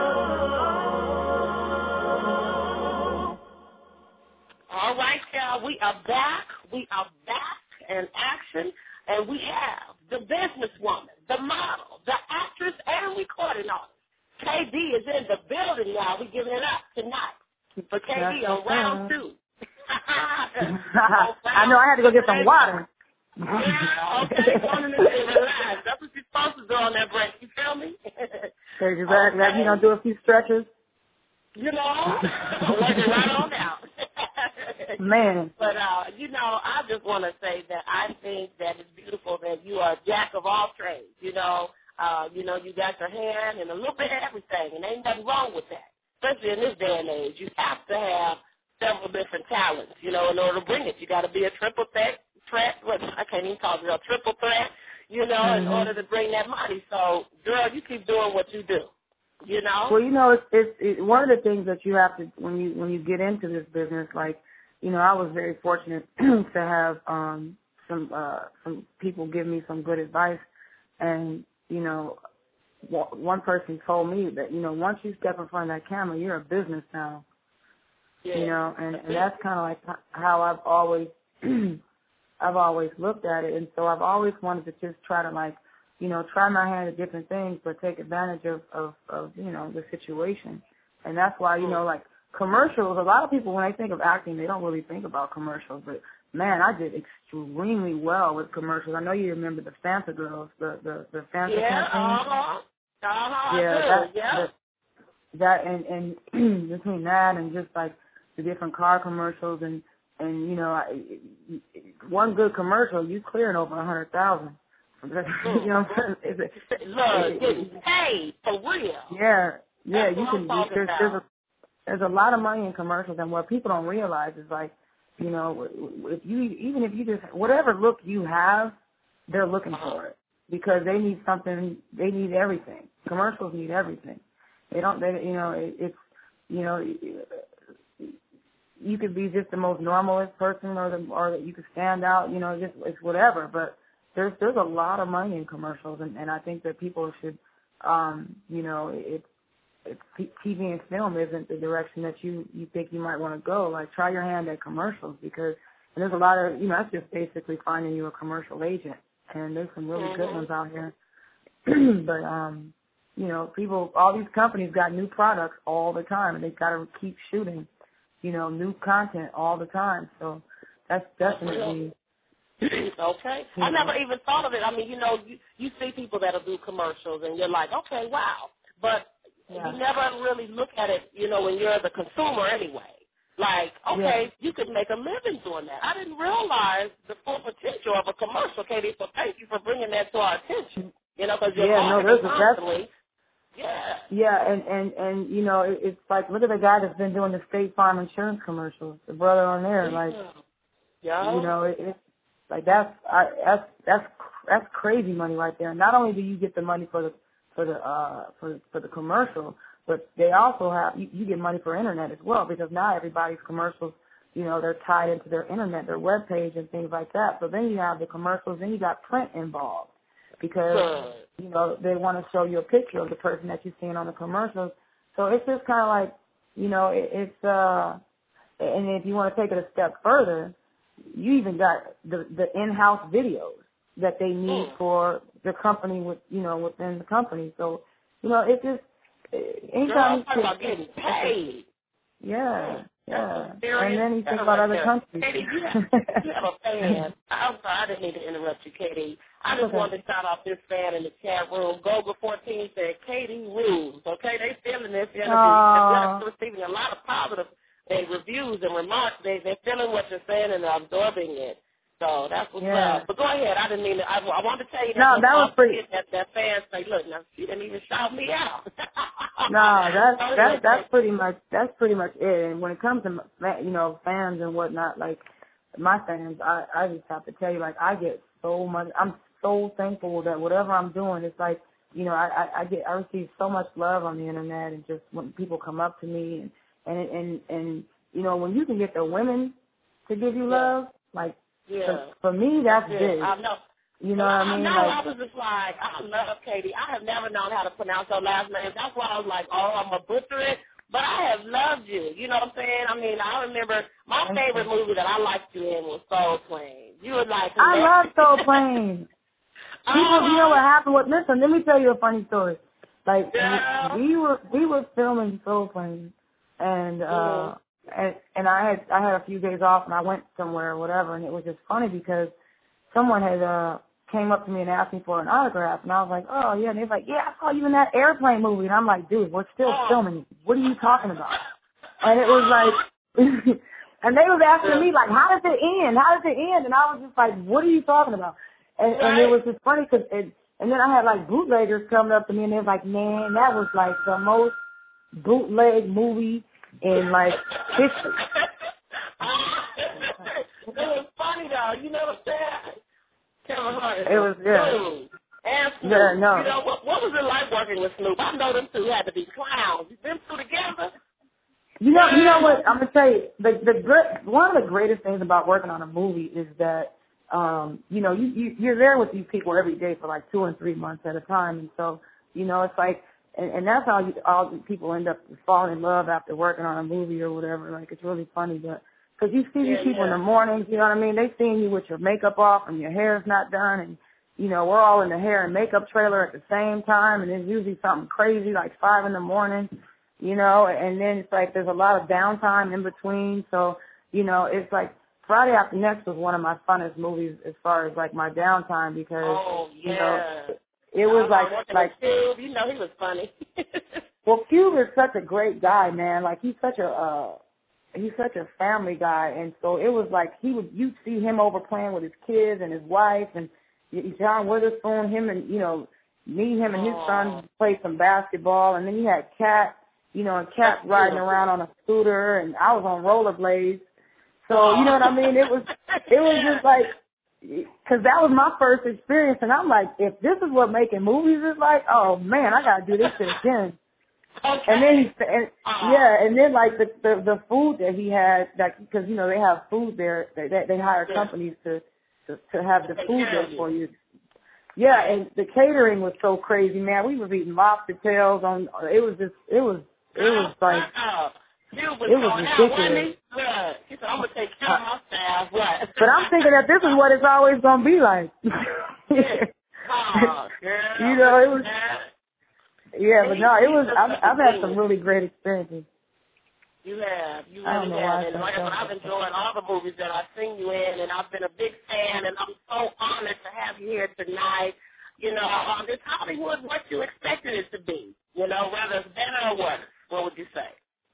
All right, y'all, we are back. We are back in action, and we have the businesswoman, the model, the actress, and recording artist. K D is in the building, y'all. We're giving it up tonight for K D on round two. I know I had to go get some water. Yeah, okay, one in the relax. That's what you're supposed to do on that break. You feel me? Exactly. Okay. You know, do a few stretches. You know, work it right on out. Man. But, uh, you know, I just want to say that I think that it's beautiful that you are a jack of all trades. You know, uh, you know, you got your hand in a little bit of everything, and ain't nothing wrong with that. Especially in this day and age, you have to have several different talents, you know, in order to bring it. You got to be a triple threat, threat. What, I can't even call it a triple threat, you know, mm-hmm. in order to bring that money. So, girl, you keep doing what you do. You know? Well, you know, it's, it's it, one of the things that you have to, when you when you get into this business, like, you know, I was very fortunate to have um, some uh, some people give me some good advice. And, you know, one person told me that, you know, once you step in front of that camera, you're a business now. Yeah. You know, and, and that's kind of like how I've always, I've always looked at it. And so I've always wanted to just try to, like, you know, try my hand at different things, but take advantage of, of, of, you know, the situation. And that's why, you know, like commercials, a lot of people, when they think of acting, they don't really think about commercials. But, man, I did extremely well with commercials. I know you remember the Fanta girls, the, the, the Fanta yeah, campaign. Uh-huh. Uh-huh. Yeah, that, yeah. That, that and, and between that and just, like, the different car commercials and, and you know, I, one good commercial, you clearing over a hundred thousand. You know what I'm saying? Look, getting paid for real. Yeah, yeah. That's you can. There's, there's a there's a lot of money in commercials, and what people don't realize is like, you know, if you even if you just whatever look you have, they're looking for it because they need something. They need everything. Commercials need everything. They don't. They you know it, it's you know. You could be just the most normalest person, or the or that you could stand out. You know, just it's whatever, but. There's there's a lot of money in commercials, and, and I think that people should, um, you know, it, it, T V and film isn't the direction that you, you think you might want to go. Like, try your hand at commercials because and there's a lot of, you know, that's just basically finding you a commercial agent, and there's some really mm-hmm. good ones out here. But, um, you know, people, all these companies got new products all the time, and they've got to keep shooting, you know, new content all the time. So that's definitely... Okay. I never even thought of it. I mean, you know, you, you see people that'll do commercials, and you're like, okay, wow. But yeah. you never really look at it, you know, when you're the consumer anyway. Like, okay, yeah. you could make a living doing that. I didn't realize the full potential of a commercial, Katie, so thank you for bringing that to our attention. You know, because you're yeah, no, there's constantly. Yeah. Yeah, and, and, and, you know, it, it's like, look at the guy that's been doing the State Farm insurance commercials, the brother on there. Like, yeah. you know, it, it's, Like that's I, that's that's that's crazy money right there. Not only do you get the money for the for the uh for for the commercial, but they also have you, you get money for internet as well because now everybody's commercials, you know, they're tied into their internet, their web page and things like that. So then you have the commercials, then you got print involved because Good. you know they want to show you a picture of the person that you're seeing on the commercials. So it's just kind of like, you know, it, it's uh, and if you want to take it a step further. You even got the the in-house videos that they need mm. for the company with you know within the company. So you know it's just anytime Girl, I'm talking about getting paid. Yeah, yeah. Serious? And then you think That's about like other that. countries. Katie, you have, you have a fan. I'm sorry, I didn't mean to interrupt you, Katie. I just Okay. wanted to shout out this fan in the chat room. Goga fourteen said, Katie rules. Okay, they feeling this interview. They're receiving a lot of positive uh, reviews and remarks. They, they're feeling what you're saying and they're absorbing it. So that's what's Yeah. up. But go ahead. I didn't mean to. I, I wanted to tell you that. No, that was pretty. That, that fans say, look, now she didn't even shout me out. No, that's that, that's pretty much that's pretty much it. And when it comes to you know fans and whatnot, like my fans, I I just have to tell you, like I get so much. I'm so thankful that whatever I'm doing, it's like you know I I, I get I receive so much love on the internet, and just when people come up to me and and and, and you know when you can get the women to give you love, like yeah. for, for me that's yeah. big. I know. You know what I mean? No, like, I was just like, I love Katie. I have never known how to pronounce her last name. That's why I was like, oh, I'm going to butcher it. But I have loved you. You know what I'm saying? I mean, I remember my favorite movie that I liked you in was Soul Plane. You were like, I love Soul Plane. People, uh-huh. You know what happened? With, listen, let me tell you a funny story. Like, yeah. we, we were we were filming Soul Plane, and uh, mm. and and I had I had a few days off, and I went somewhere or whatever, and it was just funny because someone had uh. came up to me and asked me for an autograph, and I was like, oh, yeah, and they was like, yeah, I saw you in that airplane movie, and I'm like, dude, we're still filming. What are you talking about? And it was like, and they was asking me, like, how does it end? How does it end? And I was just like, what are you talking about? And, and it was just funny, because it, and then I had, like, bootleggers coming up to me, and they was like, man, that was, like, the most bootleg movie in, like, history. It was funny, though. You know what I'm saying? Kevin Hart. It was good. Snoop. And Snoop. Yeah, no. You know, what, what was it like working with Snoop? I know them two had to be clowns. You them two together? You know, you know what? I'm gonna tell you, the the great, one of the greatest things about working on a movie is that, um, you know, you, you you're there with these people every day for like two and three months at a time, and so, you know, it's like, and, and that's how you, all the people end up falling in love after working on a movie or whatever. Like, it's really funny, but. Because you see these yeah, people yeah. in the mornings, you know what I mean? They seeing you with your makeup off and your hair's not done, and, you know, we're all in the hair and makeup trailer at the same time, and it's usually something crazy like five in the morning, you know, and then it's like there's a lot of downtime in between. So, you know, it's like Friday After Next was one of my funnest movies as far as, like, my downtime because, oh, yeah. you know, it was I like, like, Cube. You know, he was funny. Well, Cube is such a great guy, man. Like, he's such a, uh, he's such a family guy, and so it was like he would you'd see him over playing with his kids and his wife, and John Witherspoon, him and you know me, him and his Aww. son played some basketball, and then you had Cat, you know, and Cat riding around on a scooter, and I was on rollerblades, so you know what I mean. It was it was just like because that was my first experience, and I'm like, if this is what making movies is like, oh man, I gotta do this shit again. Okay. And then he, and, uh-huh. yeah, and then like the, the the food that he had, like because you know they have food there, they they, they hire yeah. companies to, to to have the food there for you. Yeah, and the catering was so crazy, man. We was eating lobster tails on. It was just, it was, it was like, it was ridiculous. Yeah, he said, I'm gonna take care of my staff. What? But I'm thinking that this is what it's always gonna be like. yeah. Oh, girl. You know, it was. Yeah. Yeah, but no, it was. I've, I've had some really great experiences. You have, you I don't really know have, why and like I said, I've enjoyed all the movies that I've seen you in, and I've been a big fan, and I'm so honored to have you here tonight. You know, um, is Hollywood what you expected it to be? You know, whether it's better or worse. What would you say?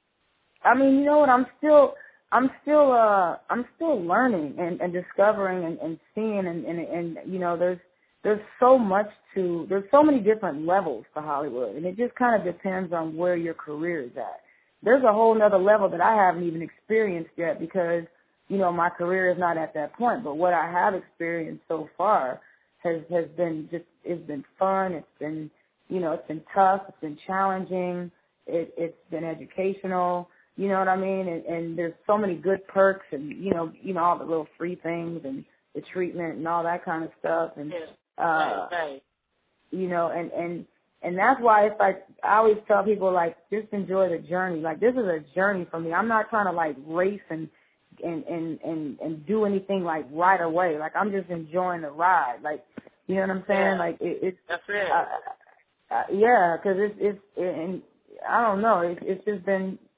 I mean, you know what? I'm still, I'm still, uh, I'm still learning and, and discovering and, and seeing, and, and, and you know, there's. There's so much to, there's so many different levels to Hollywood, and it just kind of depends on where your career is at. There's a whole nother level that I haven't even experienced yet because, you know, my career is not at that point, but what I have experienced so far has, has been just, it's been fun, it's been, you know, it's been tough, it's been challenging, it, it's been educational, you know what I mean, and, and there's so many good perks and, you know, you know, all the little free things and the treatment and all that kind of stuff, and, yeah. Uh, right, right. you know, and, and, and that's why it's like, I always tell people, like, just enjoy the journey. Like, this is a journey for me. I'm not trying to, like, race and, and, and, and, and do anything, like, right away. Like, I'm just enjoying the ride. Like, you know what I'm saying? Yeah. Like, it, it's, that's it. Uh, uh, yeah, because it's, it's, it, and I don't know, it's, it's just been,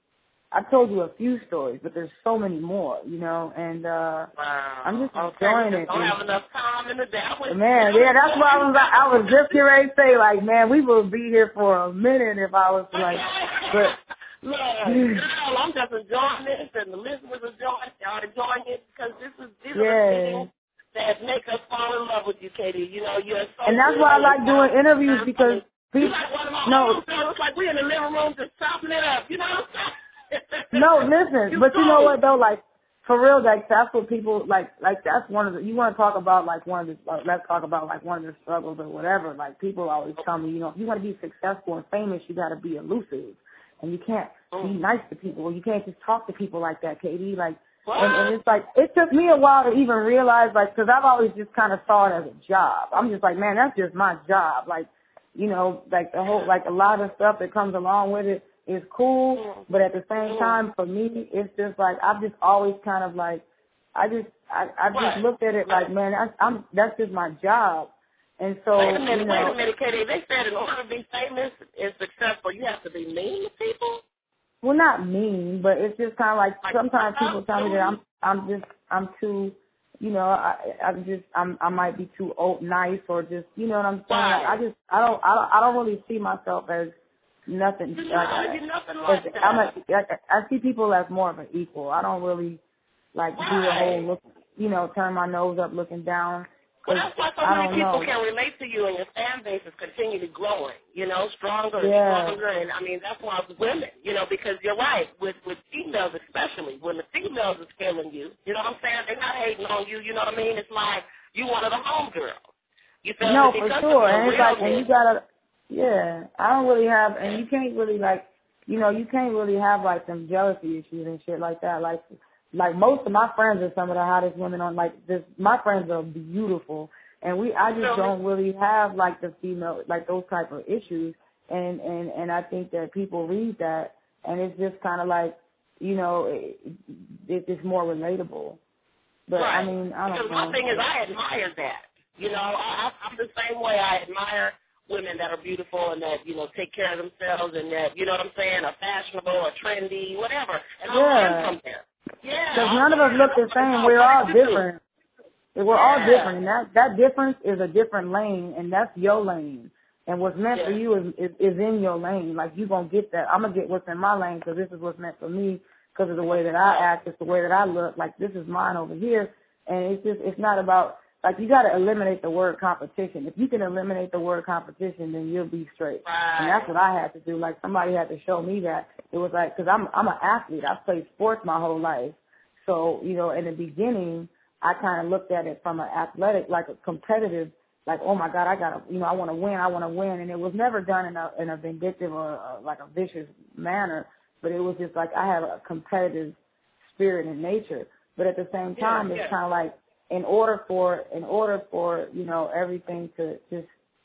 I told you a few stories, but there's so many more, you know, and uh wow. I'm just okay. enjoying it. Don't have enough time in the day. Man, yeah, that's why I was like, I was just getting ready to say, like, man, we will be here for a minute if I was like, but. Look, girl, I'm just enjoying this, and the listeners are enjoying, are enjoying it because this is these yeah. are the things that make us fall in love with you, Katie. You know, you're so. And that's why I like doing interviews because people. Like one of my no. It's like we're in the living room just chopping it up. You know what I'm saying? No, listen, but you know what though, like for real, like that's what people like. Like that's one of the. You want to talk about like one of the. Uh, let's talk about like one of the struggles or whatever. Like people always tell me, you know, if you want to be successful and famous, you got to be elusive. And you can't be nice to people. You can't just talk to people like that, Katie. Like, and, and it's like, it took me a while to even realize, like, because I've always just kind of saw it as a job. I'm just like, man, that's just my job. Like, you know, like the whole, like a lot of stuff that comes along with it is cool. But at the same time, for me, it's just like, I've just always kind of like, I just, I, I just looked at it like, man, that's, I'm, that's just my job. And so, wait a minute, you know, wait a minute, Katie. They said in order to be famous and successful, you have to be mean to people. Well, not mean, but it's just kind of like, like sometimes people tell me that I'm, I'm just, I'm too, you know, I, I'm just, I'm, I might be too old, nice, or just, you know what I'm saying? Like, I just, I don't, I don't, I don't really see myself as nothing. No, like, you're nothing like as, that. I'm a, like, I see people as more of an equal. I don't really like right. do the whole look, you know, turn my nose up, looking down. Well, that's why so I many people know. can relate to you, and your fan base is continually growing, you know, stronger and yeah. stronger. And, I mean, that's why women, you know, because you're right, with, with females especially, when the females is feeling you, you know what I'm saying? They're not hating on you, you know what I mean? It's like you one of the homegirls. You feel No, me? for Because sure. And it's like, realness. and you gotta, yeah, I don't really have, and you can't really, like, you know, you can't really have, like, some jealousy issues and shit like that. Like, like most of my friends are some of the hottest women on, like, this, my friends are beautiful. And we, I just don't really have like the female, like those type of issues, and and and I think that people read that, and it's just kind of like, you know, it, it, it's more relatable. But right. I mean, I don't because know. my thing is, I admire that. You know, I, I'm the same way. I admire women that are beautiful and that, you know, take care of themselves and that, you know what I'm saying, are fashionable or trendy, whatever. And I learn from them. Yeah. Because none of us look the same. We're all different. We're yeah. all different, and that that difference is a different lane, and that's your lane. And what's meant yeah. for you is, is is in your lane. Like, you gonna get that. I'm gonna get what's in my lane because this is what's meant for me because of the way that I act, it's the way that I look. Like, this is mine over here, and it's just it's not about, like, you got to eliminate the word competition. If you can eliminate the word competition, then you'll be straight. Right. And that's what I had to do. Like, somebody had to show me that. It was like, because I'm I'm an athlete. I've played sports my whole life, so you know, in the beginning, I kind of looked at it from an athletic, like a competitive, like, oh my God, I gotta, you know, I want to win, I want to win, and it was never done in a in a vindictive or a, like a vicious manner, but it was just like I have a competitive spirit and nature. But at the same time, yeah, it's yeah. kind of like in order for in order for you know everything to just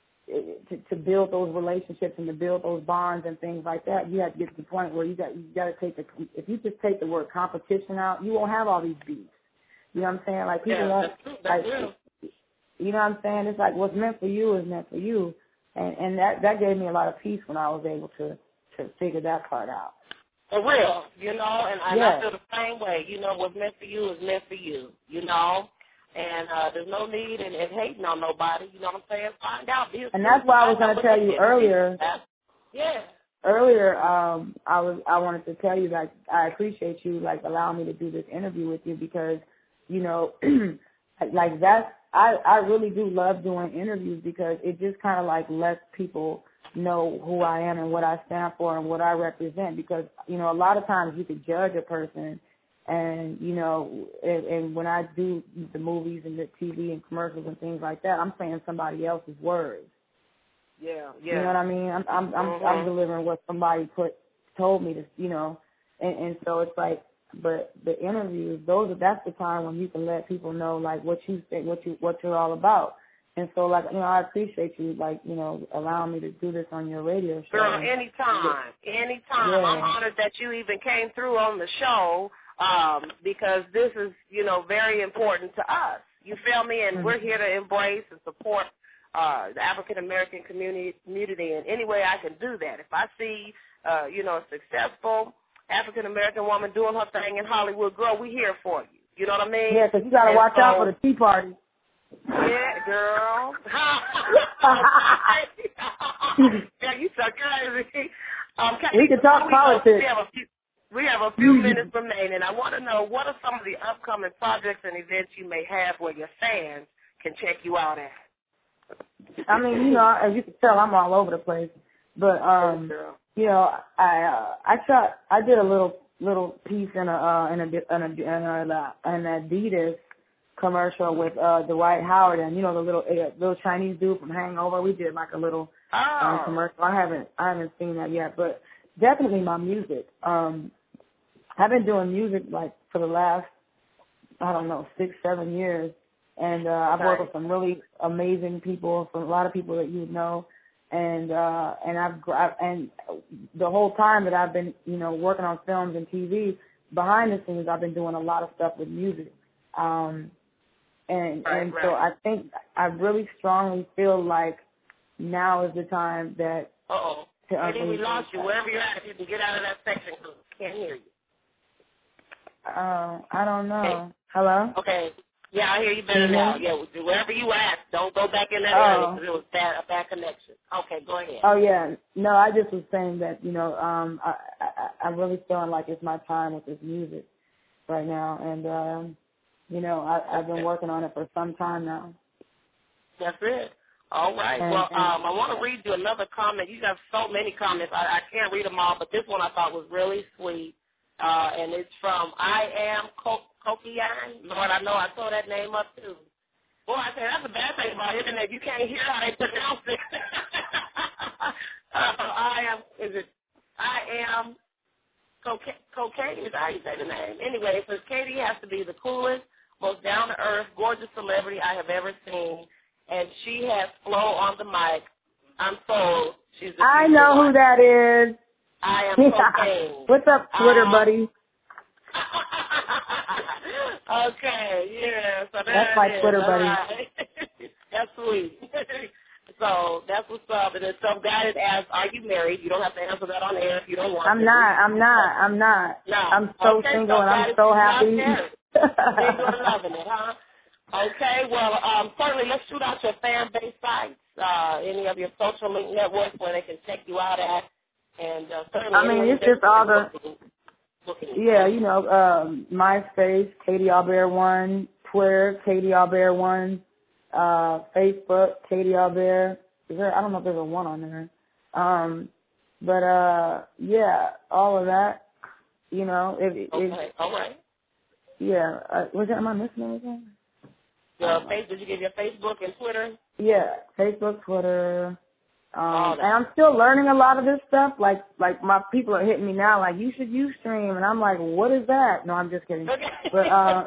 to, to build those relationships and to build those bonds and things like that, you have to get to the point where you got you got to take the if you just take the word competition out, you won't have all these beats. You know what I'm saying? Like, people yeah, won't, that's true, that's like, true. You know what I'm saying? It's like what's meant for you is meant for you. And and that, that gave me a lot of peace when I was able to, to figure that part out. For real, you know, and, and yeah. I feel the same way. You know, what's meant for you is meant for you, you know. And uh, there's no need in, in hating on nobody, you know what I'm saying? Find out. And that's why I was going to tell you earlier. Yeah. Earlier, um, I was I wanted to tell you that I appreciate you, like, allowing me to do this interview with you because, you know, like that's, I, I really do love doing interviews because it just kind of like lets people know who I am and what I stand for and what I represent because, you know, a lot of times you could judge a person and, you know, and, and when I do the movies and the T V and commercials and things like that, I'm saying somebody else's words. Yeah, yeah. You know what I mean? I'm I'm I'm, mm-hmm. I'm delivering what somebody put told me to, you know, and, and so it's like, but the interviews, those are that's the time when you can let people know like what you think, what you what you're all about. And so, like, you know, I appreciate you, like, you know, allowing me to do this on your radio show. Girl, anytime, anytime. Yeah. I'm honored that you even came through on the show um, because this is, you know, very important to us. You feel me? And mm-hmm. we're here to embrace and support uh, the African-American community, community in any way I can do that. If I see, uh, you know, a successful African-American woman doing her thing in Hollywood, girl, we here for you. You know what I mean? Yeah, because you got to watch so, out for the tea party. Yeah, girl. Yeah, you so crazy. Um, can, we can talk we politics. We have a few, we have a few minutes remaining. I want to know, what are some of the upcoming projects and events you may have where your fans can check you out at? I mean, you know, as you can tell, I'm all over the place. But, um, you know, I uh, I shot, I did a little little piece in a uh, in a in a in, a, in an Adidas commercial with uh, Dwight Howard and, you know, the little uh, little Chinese dude from Hangover. We did like a little oh. um, commercial. I haven't I haven't seen that yet, but definitely my music. Um, I've been doing music like for the last, I don't know, six seven years. And uh, I've worked with some really amazing people, from a lot of people that you know, and uh, and I've and the whole time that I've been, you know, working on films and T V, behind the scenes, I've been doing a lot of stuff with music, um, and right, and right. so I think I really strongly feel like now is the time that. Uh oh. Maybe we lost you. Wherever you're at, you can get out of that section because we can't hear you. Uh, I don't know. Okay. Hello. Okay. Yeah, I hear you better now. Yeah, wherever you at, don't go back in that oh. area because it was bad, a bad connection. Okay, go ahead. Oh yeah, no, I just was saying that, you know, um, I, I I'm really feeling like it's my time with this music right now, and um, you know, I, I've been working on it for some time now. That's it. All right. And, well, and, um, I want to read you another comment. You got so many comments. I, I can't read them all, but this one I thought was really sweet, uh, and it's from I Am Coke. Kokian. Lord, I know I tore that name up too. Boy, I say that's a bad thing about internet. You can't hear how they pronounce it. uh, I am. Is it? I am. Cocaine. Is how you say the name. Anyway, it says Katie has to be the coolest, most down to earth, gorgeous celebrity I have ever seen, and she has flow on the mic. I'm sold. She's. The I know who that is. I am Cocaine. What's up, Twitter um, buddy? Okay, yeah. So that that's my is, Twitter buddy. Right. That's sweet. So that's what's up. And then some guy has asked, "Are you married?" You don't have to answer that on air if you don't want I'm to. not. I'm not. I'm not. No. I'm so okay, single so and I'm so happy. Single and loving it, huh? Okay. Well, um, certainly let's shoot out your fan base sites, uh, any of your social link networks where they can check you out at, and uh, certainly. I mean, it's just all the. Yeah, you know, um, MySpace, Katie Albert one, Twitter, Katie Albert one, uh, Facebook, Katie Albert. Is there? I don't know if there's a one on there. Um, but uh, yeah, all of that. You know, if, okay, if, all right. Yeah, uh, was that? Am I missing anything? Your face? Did you give your Facebook and Twitter? Yeah, Facebook, Twitter. Um, and I'm still learning a lot of this stuff. Like, like my people are hitting me now, like, you should use Stream, and I'm like, what is that? No, I'm just kidding. Okay. But uh,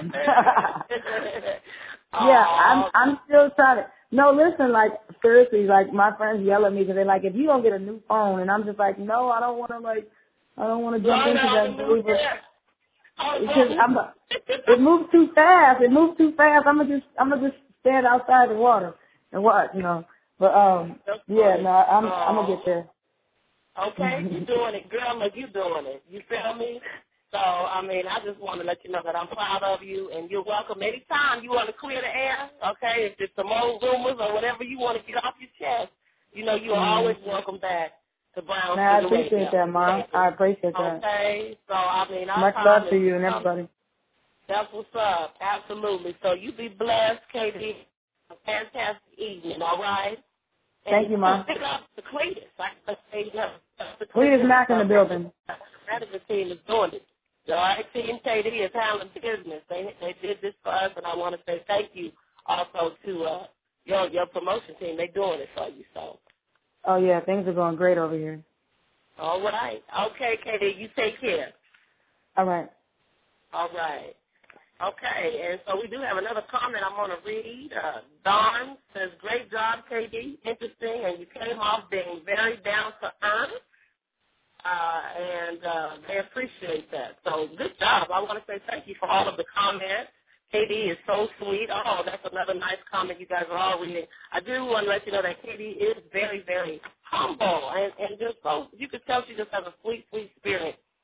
yeah, I'm I'm still trying to. No, listen, like seriously, like my friends yell at me because they're like, if you don't get a new phone, and I'm just like, no, I don't want to like, I don't want to jump no, into no, that no, Uber. Oh, Because I'm, it moves too fast. It moves too fast. I'm gonna just, I'm gonna just stand outside the water and watch, you know. But um, yeah, no, I'm, oh. I'm gonna get there. Okay, you're doing it, girl. Look, you're doing it. You feel me? So, I mean, I just want to let you know that I'm proud of you, and you're welcome anytime you want to clear the air. Okay, if there's some old rumors or whatever you want to get off your chest, you know, you are mm-hmm. always welcome back to Brown Man, I Sugar appreciate Radio. that, Mom. I appreciate that. Okay, so I mean, our much time love to is, you and um, everybody. That's what's up. Absolutely. So you be blessed, Katie. A fantastic evening. All right. Thank and you, Mom. Pick up the Cletus. I say, you know, Cletus Mack in the building. The management team is doing it. The right team, Katie, is handling business. They they did this for us, and I want to say thank you also to uh, your your promotion team. They're doing it for you. So. Oh yeah, things are going great over here. All right. Okay, Katie, you take care. All right. All right. Okay, and so we do have another comment I'm going to read. Uh, Dawn says, great job, K D. Interesting, and you came off being very down to earth, uh, and uh, they appreciate that. So good job. I want to say thank you for all of the comments. K D is so sweet. Oh, that's another nice comment you guys are all reading. I do want to let you know that K D is very, very humble, and, and just so you could tell she just has a sweet, sweet spirit.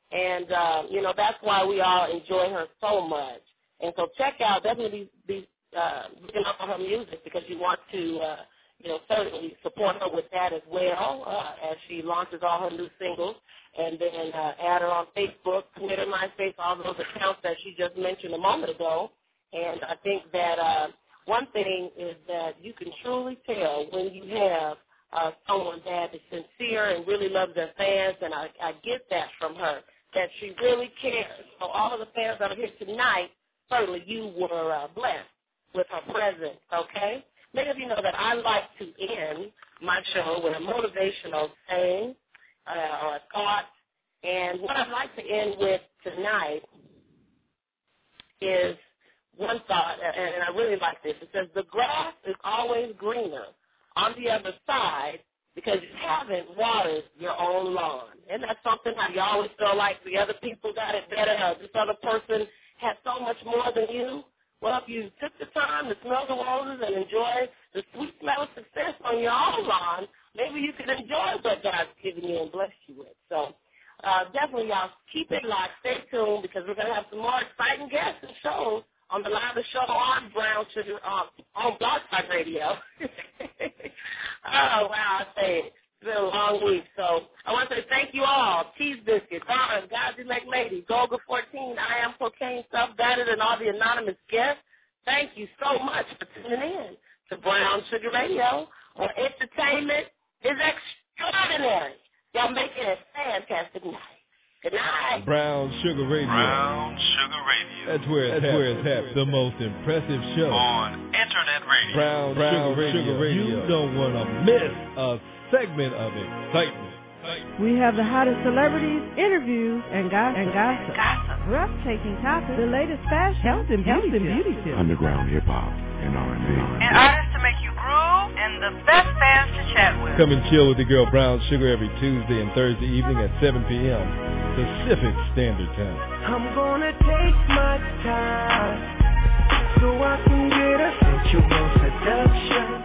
And, uh, you know, that's why we all enjoy her so much. And so check out, definitely be uh, looking up on her music because you want to, uh, you know, certainly support her with that as well uh, as she launches all her new singles. And then uh, add her on Facebook, Twitter, MySpace, all those accounts that she just mentioned a moment ago. And I think that uh, one thing is that you can truly tell when you have uh, someone that is sincere and really loves their fans, and I, I get that from her, that she really cares. So all of the fans that are here tonight, certainly you were uh, blessed with her presence, okay? Many of you know that I like to end my show with a motivational saying uh, or a thought. And what I'd like to end with tonight is one thought, and, and I really like this. It says, the grass is always greener on the other side because you haven't watered your own lawn. Isn't that something how you always feel like the other people got it better, or this other person has so much more than you? Well, if you took the time to smell the roses and enjoy the sweet smell of success on your own lawn, maybe you could enjoy what God's given you and blessed you with. So uh, definitely, y'all, keep it locked. Stay tuned because we're going to have some more exciting guests and shows on the live show on Brown Sugar, uh, on Blog Talk Radio. Oh, wow, I say it. It's been a long week. So I want to say thank you all. Cheese Biscuit, Don, God's Elect Lady, Golga fourteen, I Am Cocaine, Self-Guided, and all the anonymous guests. Thank you so much for tuning in to Brown Sugar Radio, where entertainment is extraordinary. Y'all make it a fantastic night. Good night. Brown Sugar Radio. Brown Sugar Radio. That's where it's, That's where it's happening. The most impressive show on Internet Radio. Brown, Brown Sugar, Radio. Sugar Radio. You don't want to miss a segment of excitement. We have the hottest celebrities, interviews, and gossip. And gossip. gossip. Breathtaking topics, the latest fashion, health and beauty, and beauty tips. Underground hip hop and R and B. And artists to make you groove, and the best fans to chat with. Come and chill with the girl Brown Sugar every Tuesday and Thursday evening at seven p.m. Pacific Standard Time. I'm gonna take my time so I can get a sensual seduction.